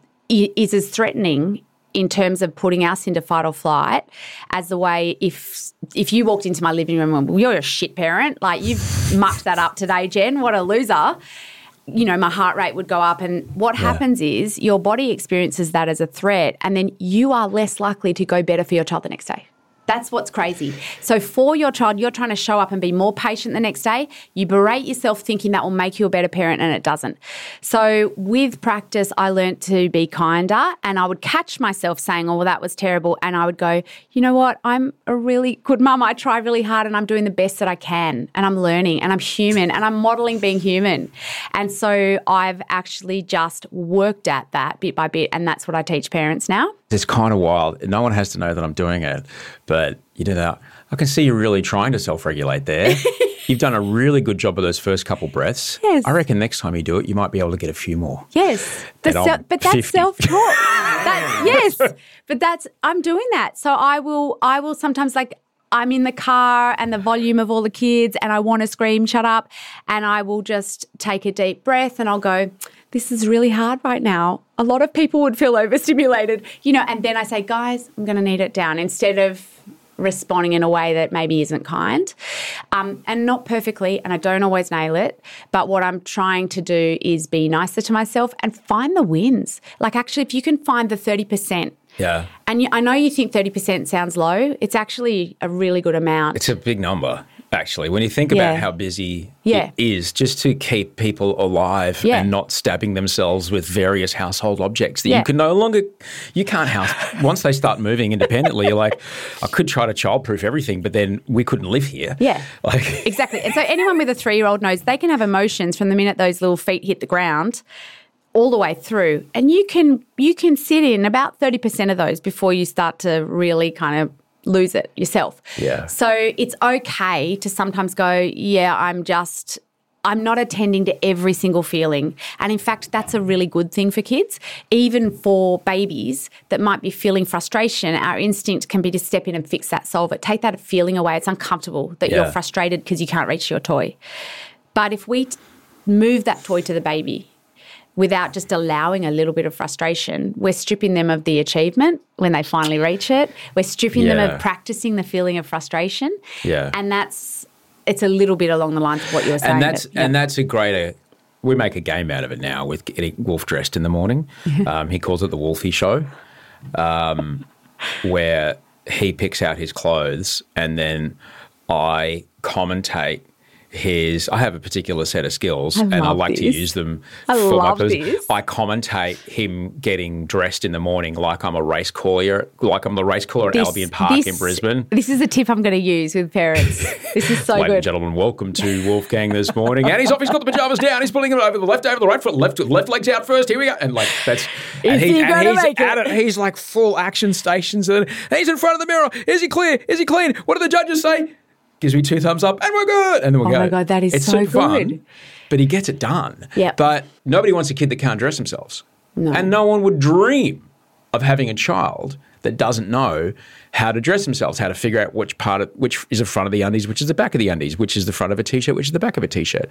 [SPEAKER 1] is as threatening in terms of putting us into fight or flight as the way if if you walked into my living room and, well, you're a shit parent, like you've mucked that up today, Jen, what a loser, you know, my heart rate would go up. And what yeah. happens is your body experiences that as a threat, and then you are less likely to go better for your child the next day. That's what's crazy. So for your child, you're trying to show up and be more patient the next day. You berate yourself thinking that will make you a better parent, and it doesn't. So with practice, I learned to be kinder, and I would catch myself saying, oh, well, that was terrible. And I would go, you know what? I'm a really good mum. I try really hard and I'm doing the best that I can, and I'm learning and I'm human and I'm modelling being human. And so I've actually just worked at that bit by bit, and that's what I teach parents now.
[SPEAKER 2] It's kind of wild. No one has to know that I'm doing it, but you do that. I can see you're really trying to self-regulate there. You've done a really good job of those first couple breaths.
[SPEAKER 1] Yes.
[SPEAKER 2] I reckon next time you do it, you might be able to get a few more.
[SPEAKER 1] Yes. The se- but that's fifty. Self-talk. that, yes. But that's, I'm doing that. So I will, I will sometimes like, I'm in the car and the volume of all the kids and I want to scream, shut up. And I will just take a deep breath and I'll go, this is really hard right now. A lot of people would feel overstimulated, you know, and then I say, guys, I'm going to need it down, instead of responding in a way that maybe isn't kind. Um, and not perfectly, and I don't always nail it, but what I'm trying to do is be nicer to myself and find the wins. Like actually, if you can find the thirty percent,
[SPEAKER 2] yeah.
[SPEAKER 1] And you, I know you think thirty percent sounds low. It's actually a really good amount.
[SPEAKER 2] It's a big number, actually. When you think about
[SPEAKER 1] yeah.
[SPEAKER 2] how busy
[SPEAKER 1] yeah.
[SPEAKER 2] it is, just to keep people alive
[SPEAKER 1] yeah.
[SPEAKER 2] and not stabbing themselves with various household objects that
[SPEAKER 1] yeah.
[SPEAKER 2] you can no longer, you can't house. Once they start moving independently, you're like, I could try to childproof everything, but then we couldn't live here.
[SPEAKER 1] Yeah,
[SPEAKER 2] like
[SPEAKER 1] exactly. And so anyone with a three-year-old knows they can have emotions from the minute those little feet hit the ground all the way through. And you can you can sit in about thirty percent of those before you start to really kind of lose it yourself.
[SPEAKER 2] Yeah.
[SPEAKER 1] So it's okay to sometimes go, yeah, I'm just, I'm not attending to every single feeling. And in fact, that's a really good thing for kids. Even for babies that might be feeling frustration, our instinct can be to step in and fix that, solve it, take that feeling away. It's uncomfortable that yeah. you're frustrated because you can't reach your toy. But if we t- move that toy to the baby without just allowing a little bit of frustration, we're stripping them of the achievement when they finally reach it. We're stripping
[SPEAKER 2] yeah.
[SPEAKER 1] them of practicing the feeling of frustration.
[SPEAKER 2] Yeah.
[SPEAKER 1] And that's, it's a little bit along the lines of what you were saying.
[SPEAKER 2] And that's,
[SPEAKER 1] that, yeah.
[SPEAKER 2] and that's a greater, we make a game out of it now with getting Wolf dressed in the morning. um, he calls it the Wolfie Show, um, where he picks out his clothes and then I commentate his, I have a particular set of skills I and I like
[SPEAKER 1] these.
[SPEAKER 2] to use them
[SPEAKER 1] I
[SPEAKER 2] for
[SPEAKER 1] love
[SPEAKER 2] my purpose.
[SPEAKER 1] These.
[SPEAKER 2] I commentate him getting dressed in the morning like I'm a race caller, like I'm the race caller
[SPEAKER 1] this,
[SPEAKER 2] at Albion Park
[SPEAKER 1] this,
[SPEAKER 2] in Brisbane.
[SPEAKER 1] This is a tip I'm going to use with parents. This is so
[SPEAKER 2] Ladies
[SPEAKER 1] good.
[SPEAKER 2] and gentlemen, welcome to Wolfgang this morning. And he's off, he's got the pajamas down, he's pulling them over the left, over the right foot, left left leg's out first, here we go. And like, that's, and,
[SPEAKER 1] is
[SPEAKER 2] he,
[SPEAKER 1] he
[SPEAKER 2] and he's
[SPEAKER 1] make
[SPEAKER 2] at
[SPEAKER 1] it?
[SPEAKER 2] it. He's like full action stations. And he's in front of the mirror. Is he clear? Is he clean? What do the judges say? gives me two thumbs up, and we're good. And then we'll
[SPEAKER 1] oh
[SPEAKER 2] go.
[SPEAKER 1] Oh my God, that is
[SPEAKER 2] it's
[SPEAKER 1] so
[SPEAKER 2] super
[SPEAKER 1] good.
[SPEAKER 2] Fun, but he gets it done.
[SPEAKER 1] Yep.
[SPEAKER 2] But nobody wants a kid that can't dress themselves.
[SPEAKER 1] No.
[SPEAKER 2] And no one would dream of having a child that doesn't know how to dress themselves, how to figure out which part of, which is the front of the undies, which is the back of the undies, which is the front of a T-shirt, which is the back of a T-shirt.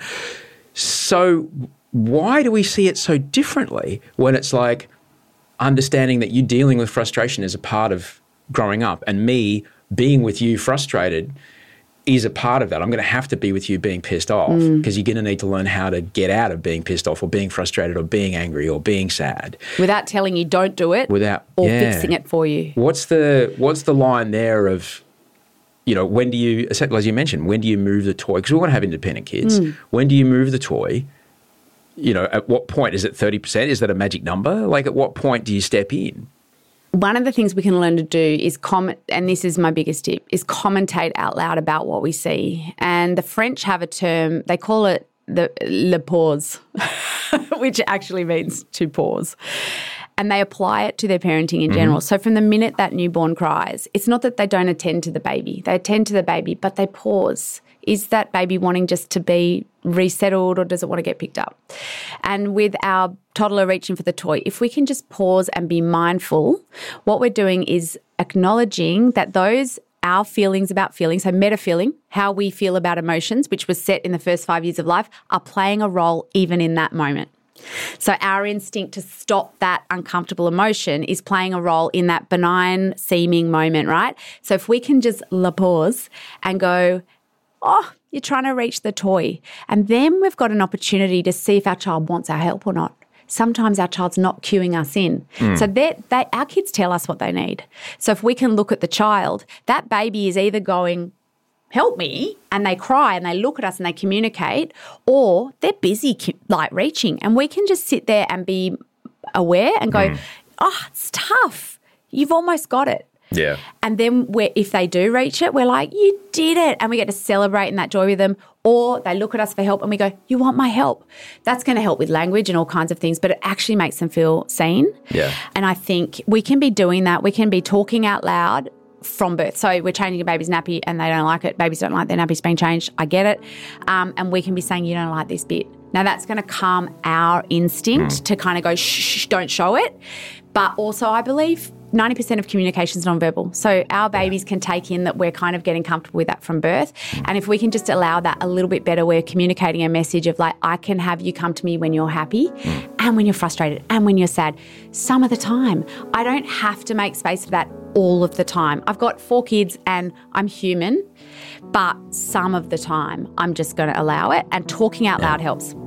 [SPEAKER 2] So why do we see it so differently when it's like understanding that you dealing with frustration is a part of growing up, and me being with you frustrated is a part of that. I'm going to have to be with you being pissed off because mm. you're going to need to learn how to get out of being pissed off or being frustrated or being angry or being sad.
[SPEAKER 1] Without telling you don't do it
[SPEAKER 2] Without,
[SPEAKER 1] or
[SPEAKER 2] yeah.
[SPEAKER 1] fixing it for you.
[SPEAKER 2] What's the what's the line there of, you know, when do you, as you mentioned, when do you move the toy? Because we want to have independent kids. Mm. When do you move the toy? You know, at what point? Is it thirty percent? Is that a magic number? Like, at what point do you step in?
[SPEAKER 1] One of the things we can learn to do is comment, and this is my biggest tip, is commentate out loud about what we see. And the French have a term, they call it the le pause, which actually means to pause. And they apply it to their parenting in general. Mm-hmm. So from the minute that newborn cries, it's not that they don't attend to the baby. They attend to the baby, but they pause. Is that baby wanting just to be resettled, or does it want to get picked up? And with our toddler reaching for the toy, if we can just pause and be mindful, what we're doing is acknowledging that those our feelings about feelings, so meta feeling, how we feel about emotions, which was set in the first five years of life, are playing a role even in that moment. So our instinct to stop that uncomfortable emotion is playing a role in that benign seeming moment, right? So if we can just la pause and go, oh, you're trying to reach the toy. And then we've got an opportunity to see if our child wants our help or not. Sometimes our child's not cueing us in. Mm. So they, they, our kids tell us what they need. So if we can look at the child, that baby is either going, help me, and they cry and they look at us and they communicate, or they're busy like reaching. And we can just sit there and be aware and go, mm. oh, it's tough. You've almost got it.
[SPEAKER 2] Yeah.
[SPEAKER 1] And then we're, if they do reach it, we're like, you did it. And we get to celebrate in that joy with them. Or they look at us for help and we go, you want my help? That's going to help with language and all kinds of things, but it actually makes them feel seen.
[SPEAKER 2] Yeah.
[SPEAKER 1] And I think we can be doing that. We can be talking out loud from birth. So we're changing a baby's nappy and they don't like it. Babies don't like their nappies being changed. I get it. Um, and we can be saying, you don't like this bit. Now that's going to calm our instinct mm. to kind of go, shh, shh, don't show it. But also I believe ninety percent of communication is nonverbal. So our babies can take in that we're kind of getting comfortable with that from birth. And if we can just allow that a little bit better, we're communicating a message of like, I can have you come to me when you're happy and when you're frustrated and when you're sad. Some of the time. I don't have to make space for that all of the time. I've got four kids and I'm human, but some of the time I'm just going to allow it, and talking out loud helps.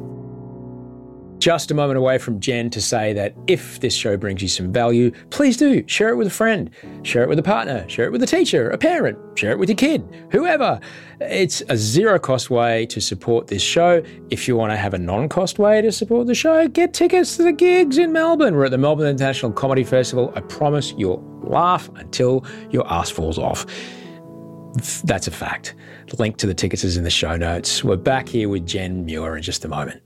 [SPEAKER 2] Just a moment away from Jen to say that if this show brings you some value, please do share it with a friend, share it with a partner, share it with a teacher, a parent, share it with your kid, whoever. It's a zero-cost way to support this show. If you want to have a non-cost way to support the show, get tickets to the gigs in Melbourne. We're at the Melbourne International Comedy Festival. I promise you'll laugh until your ass falls off. That's a fact. The link to the tickets is in the show notes. We're back here with Jen Muir in just a moment.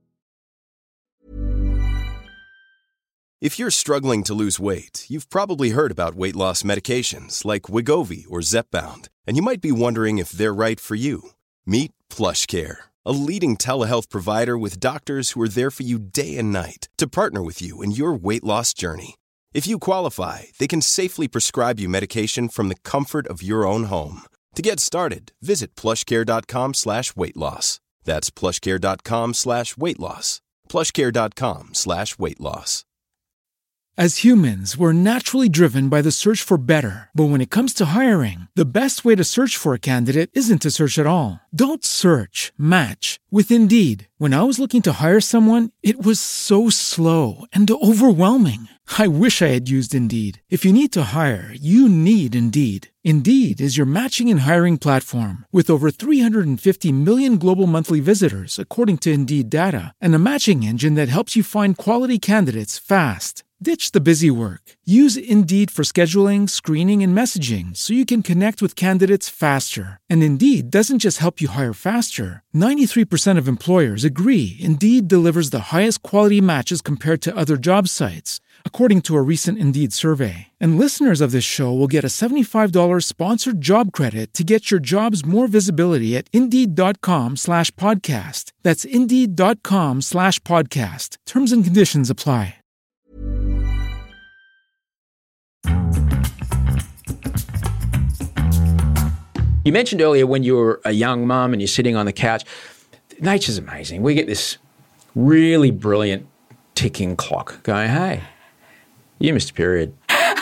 [SPEAKER 4] If you're struggling to lose weight, you've probably heard about weight loss medications like Wegovy or Zepbound, and you might be wondering if they're right for you. Meet PlushCare, a leading telehealth provider with doctors who are there for you day and night to partner with you in your weight loss journey. If you qualify, they can safely prescribe you medication from the comfort of your own home. To get started, visit plushcare.com slash weight loss. That's plushcare.com slash weight loss. plushcare.com slash weight loss.
[SPEAKER 5] As humans, we're naturally driven by the search for better. But when it comes to hiring, the best way to search for a candidate isn't to search at all. Don't search, match with Indeed. When I was looking to hire someone, it was so slow and overwhelming. I wish I had used Indeed. If you need to hire, you need Indeed. Indeed is your matching and hiring platform with over three hundred fifty million global monthly visitors, according to Indeed data, and a matching engine that helps you find quality candidates fast. Ditch the busy work. Use Indeed for scheduling, screening, and messaging so you can connect with candidates faster. And Indeed doesn't just help you hire faster. ninety-three percent of employers agree Indeed delivers the highest quality matches compared to other job sites. according to a recent Indeed survey. And listeners of this show will get a seventy-five dollars sponsored job credit to get your jobs more visibility at Indeed.com slash podcast. That's Indeed.com slash podcast. Terms and conditions apply.
[SPEAKER 2] You mentioned earlier when you were a young mum and you're sitting on the couch. Nature's amazing. We get this really brilliant ticking clock going, hey, you missed a period.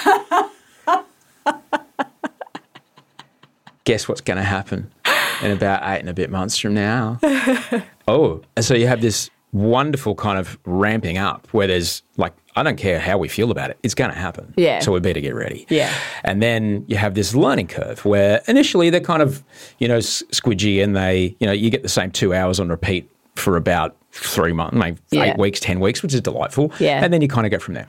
[SPEAKER 2] Guess what's going to happen in about eight and a bit months from now? Oh, and so you have this wonderful kind of ramping up where there's like, I don't care how we feel about it, it's going to happen.
[SPEAKER 1] Yeah.
[SPEAKER 2] So we better get ready.
[SPEAKER 1] Yeah.
[SPEAKER 2] And then you have this learning curve where initially they're kind of, you know, squidgy and they, you know, you get the same two hours on repeat for about three months, maybe
[SPEAKER 1] Yeah.
[SPEAKER 2] eight weeks, ten weeks, which is delightful.
[SPEAKER 1] Yeah.
[SPEAKER 2] And then you kind of go from there.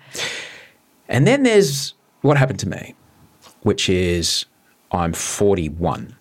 [SPEAKER 2] And then there's what happened to me, which is I'm forty-one,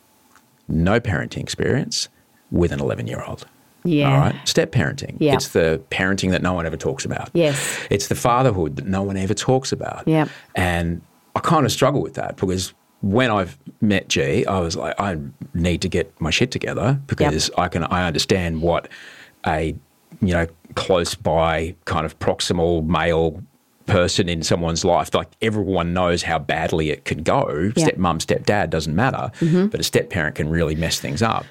[SPEAKER 2] no parenting experience with an eleven-year-old.
[SPEAKER 1] Yeah.
[SPEAKER 2] All right. Step parenting.
[SPEAKER 1] Yeah.
[SPEAKER 2] It's the parenting that no one ever talks about.
[SPEAKER 1] Yes.
[SPEAKER 2] It's the fatherhood that no one ever talks about.
[SPEAKER 1] Yep.
[SPEAKER 2] And I kind of struggle with that because when I've met G, I was like, I need to get my shit together because
[SPEAKER 1] Yep.
[SPEAKER 2] I can I understand what a, you know, close by kind of proximal male person in someone's life, like everyone knows how badly it can go.
[SPEAKER 1] Yeah.
[SPEAKER 2] Step mum, step dad, doesn't matter.
[SPEAKER 1] Mm-hmm.
[SPEAKER 2] But a step parent can really mess things up.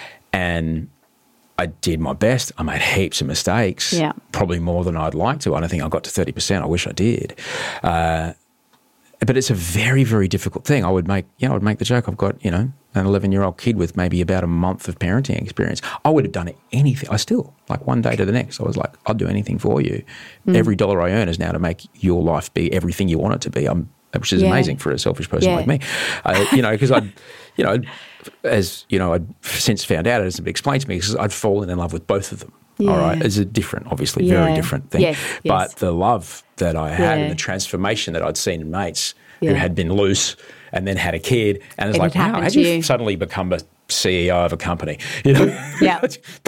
[SPEAKER 2] And I did my best. I made heaps of mistakes,
[SPEAKER 1] Yeah.
[SPEAKER 2] probably more than I'd like to. I don't think I got to thirty percent. I wish I did. Uh, but it's a very, very difficult thing. I would make, you know, I would make the joke, I've got, you know, an eleven-year-old kid with maybe about a month of parenting experience. I would have done anything. I still, like one day to the next, I was like, I'll do anything for you.
[SPEAKER 1] Mm.
[SPEAKER 2] Every dollar I earn is now to make your life be everything you want it to be. I'm, which is
[SPEAKER 1] Yeah.
[SPEAKER 2] amazing for a selfish person
[SPEAKER 1] Yeah.
[SPEAKER 2] like me. Uh, you know, because I'd, you know, as, you know, I'd since found out, it hasn't been explained to me because I'd fallen in love with both of them.
[SPEAKER 1] Yeah.
[SPEAKER 2] All right. It's a different, obviously, very
[SPEAKER 1] Yeah.
[SPEAKER 2] different thing.
[SPEAKER 1] Yes,
[SPEAKER 2] But
[SPEAKER 1] yes.
[SPEAKER 2] the love that I had
[SPEAKER 1] Yeah.
[SPEAKER 2] and the transformation that I'd seen in mates
[SPEAKER 1] Yeah.
[SPEAKER 2] who had been loose and then had a kid and it's
[SPEAKER 1] It
[SPEAKER 2] like,
[SPEAKER 1] had
[SPEAKER 2] wow,
[SPEAKER 1] happened
[SPEAKER 2] how'd
[SPEAKER 1] to
[SPEAKER 2] you
[SPEAKER 1] you.
[SPEAKER 2] suddenly become a C E O of a company? You know?
[SPEAKER 1] Yeah.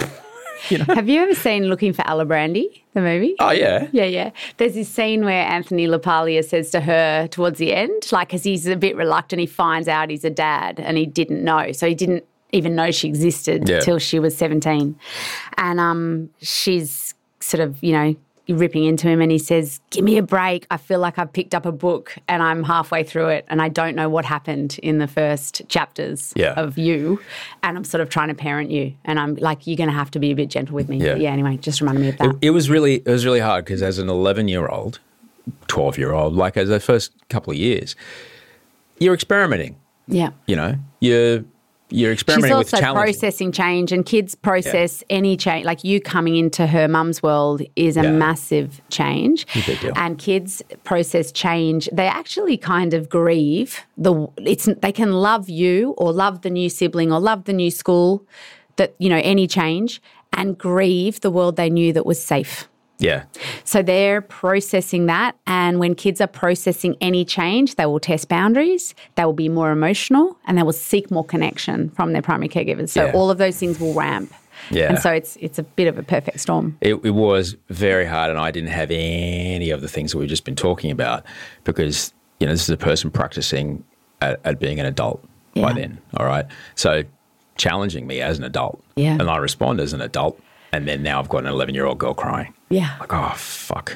[SPEAKER 2] You know?
[SPEAKER 1] Have you ever seen Looking for Alibrandi, the movie?
[SPEAKER 2] Oh, yeah.
[SPEAKER 1] Yeah, yeah. There's this scene where Anthony LaPaglia says to her towards the end, like, because he's a bit reluctant, he finds out he's a dad and he didn't know. So he didn't even know she existed
[SPEAKER 2] Yeah.
[SPEAKER 1] till she was seventeen. And um, she's sort of, you know, ripping into him and he says, give me a break. I feel like I've picked up a book and I'm halfway through it and I don't know what happened in the first chapters
[SPEAKER 2] Yeah.
[SPEAKER 1] of you and I'm sort of trying to parent you and I'm like, you're going to have to be a bit gentle with me.
[SPEAKER 2] Yeah.
[SPEAKER 1] But yeah, anyway, just reminded me of that.
[SPEAKER 2] It, it was really, it was really hard because as an eleven-year-old, twelve-year-old, like as the first couple of years, you're experimenting.
[SPEAKER 1] Yeah.
[SPEAKER 2] You know, you're you're
[SPEAKER 1] She's
[SPEAKER 2] experimenting with
[SPEAKER 1] also
[SPEAKER 2] challenges.
[SPEAKER 1] processing change and kids process any change. Like you coming into her mum's world is a
[SPEAKER 2] Yeah.
[SPEAKER 1] massive change.
[SPEAKER 2] Big deal.
[SPEAKER 1] And kids process change. They actually kind of grieve. The it's They can love you or love the new sibling or love the new school, that, you know, any change, and grieve the world they knew that was safe.
[SPEAKER 2] Yeah.
[SPEAKER 1] So they're processing that, and when kids are processing any change, they will test boundaries, they will be more emotional, and they will seek more connection from their primary caregivers. So
[SPEAKER 2] Yeah.
[SPEAKER 1] all of those things will ramp.
[SPEAKER 2] Yeah.
[SPEAKER 1] And so it's it's a bit of a perfect storm.
[SPEAKER 2] It, it was very hard, and I didn't have any of the things that we've just been talking about because, you know, this is a person practicing at, at being an adult by
[SPEAKER 1] Yeah.
[SPEAKER 2] then, all right? So challenging me as an adult.
[SPEAKER 1] Yeah.
[SPEAKER 2] And I respond as an adult, and then now I've got an eleven-year-old girl crying.
[SPEAKER 1] Yeah.
[SPEAKER 2] Like, oh, fuck.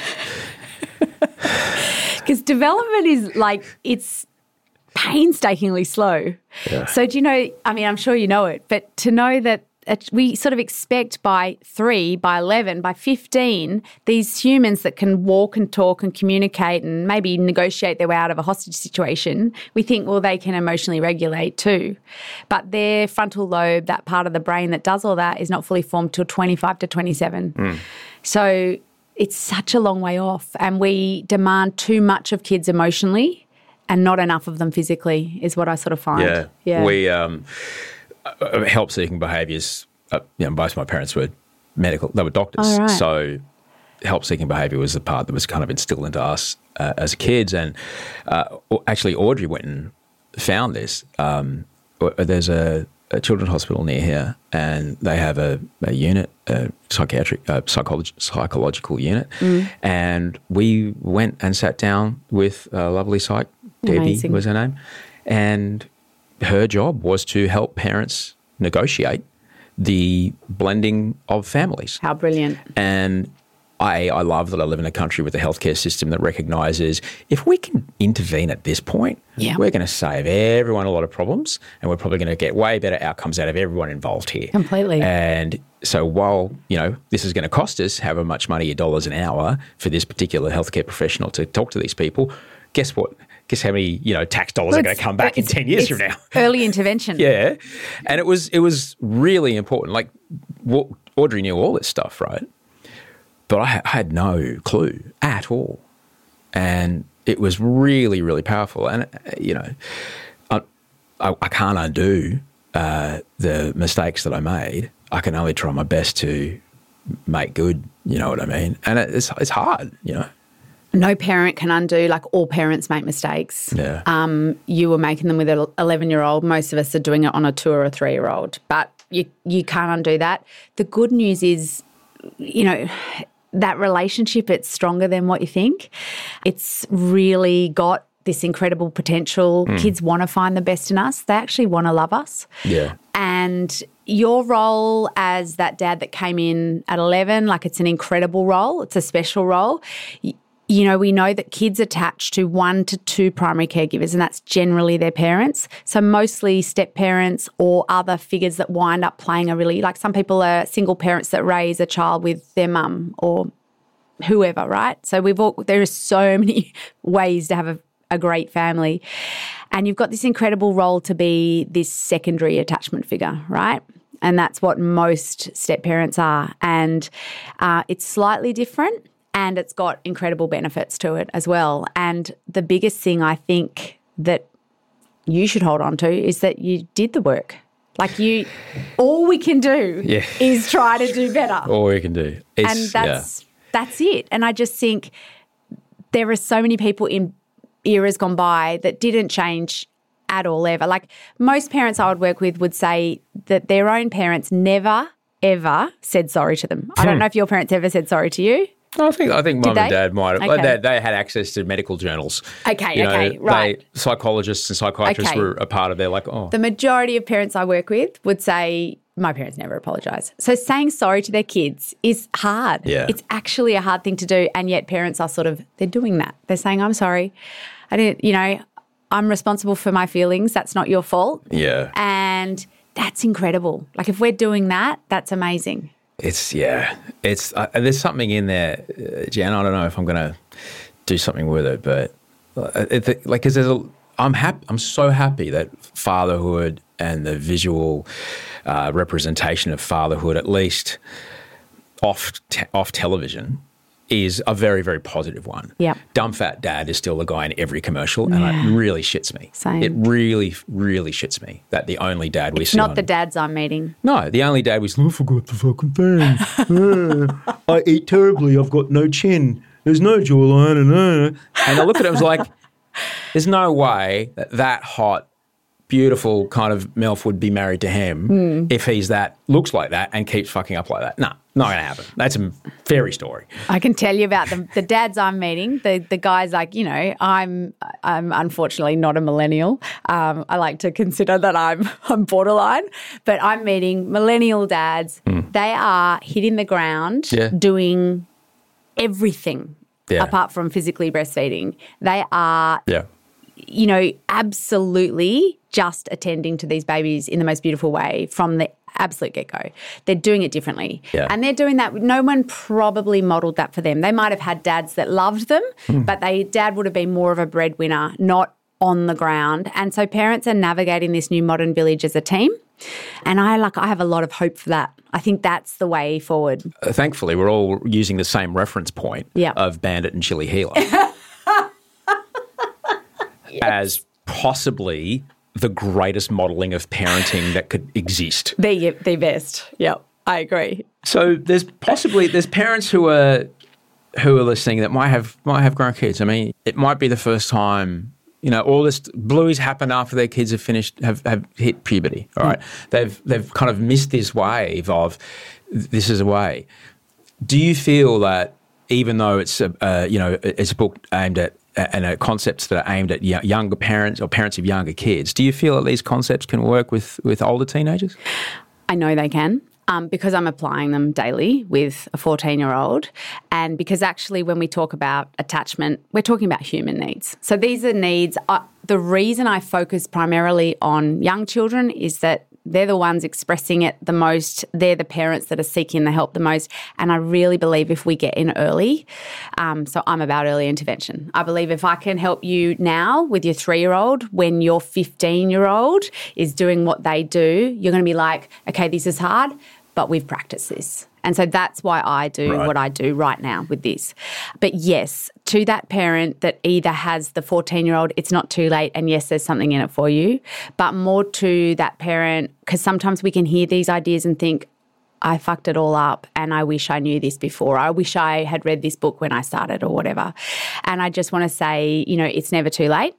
[SPEAKER 1] Because development is like, it's painstakingly slow.
[SPEAKER 2] Yeah.
[SPEAKER 1] So do you know, I mean, I'm sure you know it, but to know that it- we sort of expect by three, by eleven, by fifteen, these humans that can walk and talk and communicate and maybe negotiate their way out of a hostage situation, we think, well, they can emotionally regulate too. But their frontal lobe, that part of the brain that does all that, is not fully formed till twenty-five to twenty-seven. So it's such a long way off, and we demand too much of kids emotionally and not enough of them physically is what I sort of find.
[SPEAKER 2] Yeah.
[SPEAKER 1] Yeah.
[SPEAKER 2] We, um, uh, help-seeking behaviours, uh, you know, both my parents were medical, they were doctors.
[SPEAKER 1] Oh, right.
[SPEAKER 2] So help-seeking behaviour was the part that was kind of instilled into us uh, as kids. And uh, actually, Audrey went and found this. Um, there's a a children's hospital near here, and they have a, a unit, a psychiatric, a psycholog- psychological unit, mm. and we went and sat down with a lovely psych, Debbie
[SPEAKER 1] Amazing.
[SPEAKER 2] was her name, and her job was to help parents negotiate the blending of families.
[SPEAKER 1] How brilliant.
[SPEAKER 2] And I, I love that I live in a country with a healthcare system that recognises if we can intervene at this point,
[SPEAKER 1] yeah.
[SPEAKER 2] we're going to save everyone a lot of problems, and we're probably going to get way better outcomes out of everyone involved here.
[SPEAKER 1] Completely.
[SPEAKER 2] And so while, you know, this is going to cost us however much money, dollars an hour for this particular healthcare professional to talk to these people, guess what? Guess how many, you know, tax dollars well, are going to come back in ten years from now?
[SPEAKER 1] Early intervention.
[SPEAKER 2] Yeah. And it was, it was really important. Like, Audrey knew all this stuff, right? But I had no clue at all. And it was really, really powerful. And, you know, I, I, I can't undo uh, the mistakes that I made. I can only try my best to make good, you know what I mean? And it's it's hard, you know.
[SPEAKER 1] No parent can undo, like all parents make mistakes.
[SPEAKER 2] Yeah.
[SPEAKER 1] Um, you were making them with an eleven-year-old. Most of us are doing it on a two or a three-year-old. But you, you can't undo that. The good news is, you know, that relationship, it's stronger than what you think. It's really got this incredible potential. Mm. Kids want to find the best in us. They actually want to love us.
[SPEAKER 2] Yeah.
[SPEAKER 1] And your role as that dad that came in at eleven, like it's an incredible role. It's a special role. You know, we know that kids attach to one to two primary caregivers, and that's generally their parents. So mostly step parents or other figures that wind up playing a really, like some people are single parents that raise a child with their mum or whoever, right? So we've all, there are so many ways to have a, a great family. And you've got this incredible role to be this secondary attachment figure, right? And that's what most step parents are. And uh, it's slightly different. And it's got incredible benefits to it as well. And the biggest thing I think that you should hold on to is that you did the work. Like you, all we can do
[SPEAKER 2] yeah.
[SPEAKER 1] is try to do better.
[SPEAKER 2] All we can do. It's,
[SPEAKER 1] and that's
[SPEAKER 2] yeah.
[SPEAKER 1] that's it. And I just think there are so many people in eras gone by that didn't change at all ever. Like most parents I would work with would say that their own parents never, ever said sorry to them. I don't know if your parents ever said sorry to you.
[SPEAKER 2] I think I think mum and dad might have.
[SPEAKER 1] Okay.
[SPEAKER 2] Like they, they had access to medical journals.
[SPEAKER 1] Okay,
[SPEAKER 2] you know,
[SPEAKER 1] okay, right.
[SPEAKER 2] They, psychologists and psychiatrists
[SPEAKER 1] okay.
[SPEAKER 2] were a part of their like, oh.
[SPEAKER 1] The majority of parents I work with would say, my parents never apologise. So saying sorry to their kids is hard.
[SPEAKER 2] Yeah.
[SPEAKER 1] It's actually a hard thing to do, and yet parents are sort of, they're doing that. They're saying, I'm sorry. I didn't, you know, I'm responsible for my feelings. That's not your fault.
[SPEAKER 2] Yeah.
[SPEAKER 1] And that's incredible. Like if we're doing that, that's amazing.
[SPEAKER 2] It's, yeah, it's, uh, there's something in there, uh, Jan, I don't know if I'm going to do something with it, but uh, it, like, cause there's a, I'm happy, I'm so happy that fatherhood and the visual uh, representation of fatherhood, at least off, te- off television, is a very, very positive one.
[SPEAKER 1] Yeah.
[SPEAKER 2] Dumb fat dad is still the guy in every commercial, and
[SPEAKER 1] yeah.
[SPEAKER 2] it really shits me.
[SPEAKER 1] Same.
[SPEAKER 2] It really, really shits me that the only dad we
[SPEAKER 1] it's
[SPEAKER 2] see
[SPEAKER 1] not
[SPEAKER 2] on,
[SPEAKER 1] the dads I'm meeting.
[SPEAKER 2] No, the only dad was, I forgot the fucking thing. uh, I eat terribly. I've got no chin. There's no jawline. And, uh. and I look at it, I was like, there's no way that that hot, beautiful kind of MILF would be married to him mm. if he's that, looks like that and keeps fucking up like that. No, not going to happen. That's a fairy story.
[SPEAKER 1] I can tell you about the, the dads I'm meeting. The the guys like, you know, I'm I'm unfortunately not a millennial. Um, I like to consider that I'm I'm borderline, but I'm meeting millennial dads. Mm. They are hitting the ground,
[SPEAKER 2] yeah.
[SPEAKER 1] doing everything
[SPEAKER 2] yeah.
[SPEAKER 1] apart from physically breastfeeding. They are,
[SPEAKER 2] yeah.
[SPEAKER 1] you know, absolutely just attending to these babies in the most beautiful way from the absolute get-go. They're doing it differently.
[SPEAKER 2] Yeah.
[SPEAKER 1] And they're doing that. No one probably modelled that for them. They might have had dads that loved them, mm. but they dad would have been more of a breadwinner, not on the ground. And so parents are navigating this new modern village as a team. And I like I have a lot of hope for that. I think that's the way forward.
[SPEAKER 2] Uh, thankfully, we're all using the same reference point
[SPEAKER 1] yep.
[SPEAKER 2] of Bandit and Chili Healer yes. as possibly the greatest modelling of parenting that could exist.
[SPEAKER 1] The, the best. Yep, I agree.
[SPEAKER 2] So there's possibly, there's parents who are who are listening that might have might have grown kids. I mean, it might be the first time You know, all this blues happen after their kids have finished, have, have hit puberty. All right, mm. they've they've kind of missed this wave of this is a way. Do you feel that even though it's a uh, you know it's a book aimed at and uh, concepts that are aimed at younger parents or parents of younger kids, do you feel that these concepts can work with with older teenagers?
[SPEAKER 1] I know they can. Um, because I'm applying them daily with a fourteen-year-old, and because actually when we talk about attachment, we're talking about human needs. So these are needs. Uh, the reason I focus primarily on young children is that they're the ones expressing it the most. They're the parents that are seeking the help the most. And I really believe if we get in early, um, so I'm about early intervention. I believe if I can help you now with your three-year-old, when your fifteen-year-old is doing what they do, you're going to be like, okay, this is hard, but we've practiced this. And so that's why I do right. what I do right now with this. But yes, to that parent that either has the fourteen-year-old, it's not too late, and yes, there's something in it for you, but more to that parent, because sometimes we can hear these ideas and think, I fucked it all up and I wish I knew this before. I wish I had read this book when I started or whatever. And I just want to say, you know, it's never too late.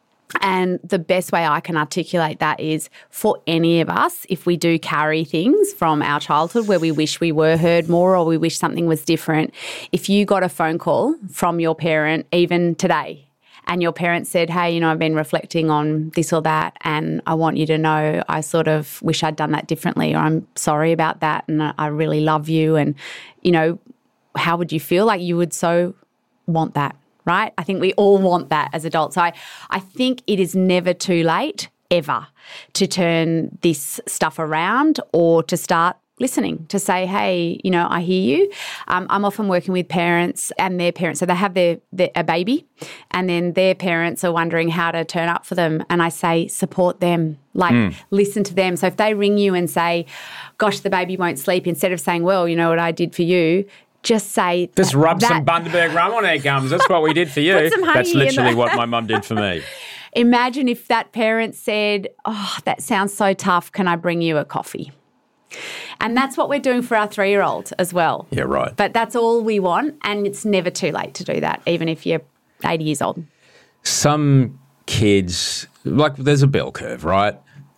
[SPEAKER 1] And the best way I can articulate that is for any of us, if we do carry things from our childhood where we wish we were heard more or we wish something was different, if you got a phone call from your parent even today and your parent said, hey, you know, I've been reflecting on this or that and I want you to know I sort of wish I'd done that differently, or I'm sorry about that and I really love you, and, you know, how would you feel? Like you would so want that. Right? I think we all want that as adults. So I, I think it is never too late, ever, to turn this stuff around or to start listening, to say, hey, you know, I hear you. Um, I'm often working with parents and their parents. So they have their, their a baby and then their parents are wondering how to turn up for them. And I say, support them, like mm. listen to them. So if they ring you and say, gosh, the baby won't sleep, instead of saying, well, you know what I did for you, just say...
[SPEAKER 2] Just rub that, some Bundaberg rum on our gums. That's what we did for you.
[SPEAKER 1] Put some honey
[SPEAKER 2] That's literally
[SPEAKER 1] in
[SPEAKER 2] what my mum did for me.
[SPEAKER 1] Imagine if that parent said, oh, that sounds so tough. Can I bring you a coffee? And that's what we're doing for our three-year-old as well.
[SPEAKER 2] Yeah, right.
[SPEAKER 1] But that's all we want, and it's never too late to do that, even if you're eighty years old.
[SPEAKER 2] Some kids, like there's a bell curve, right?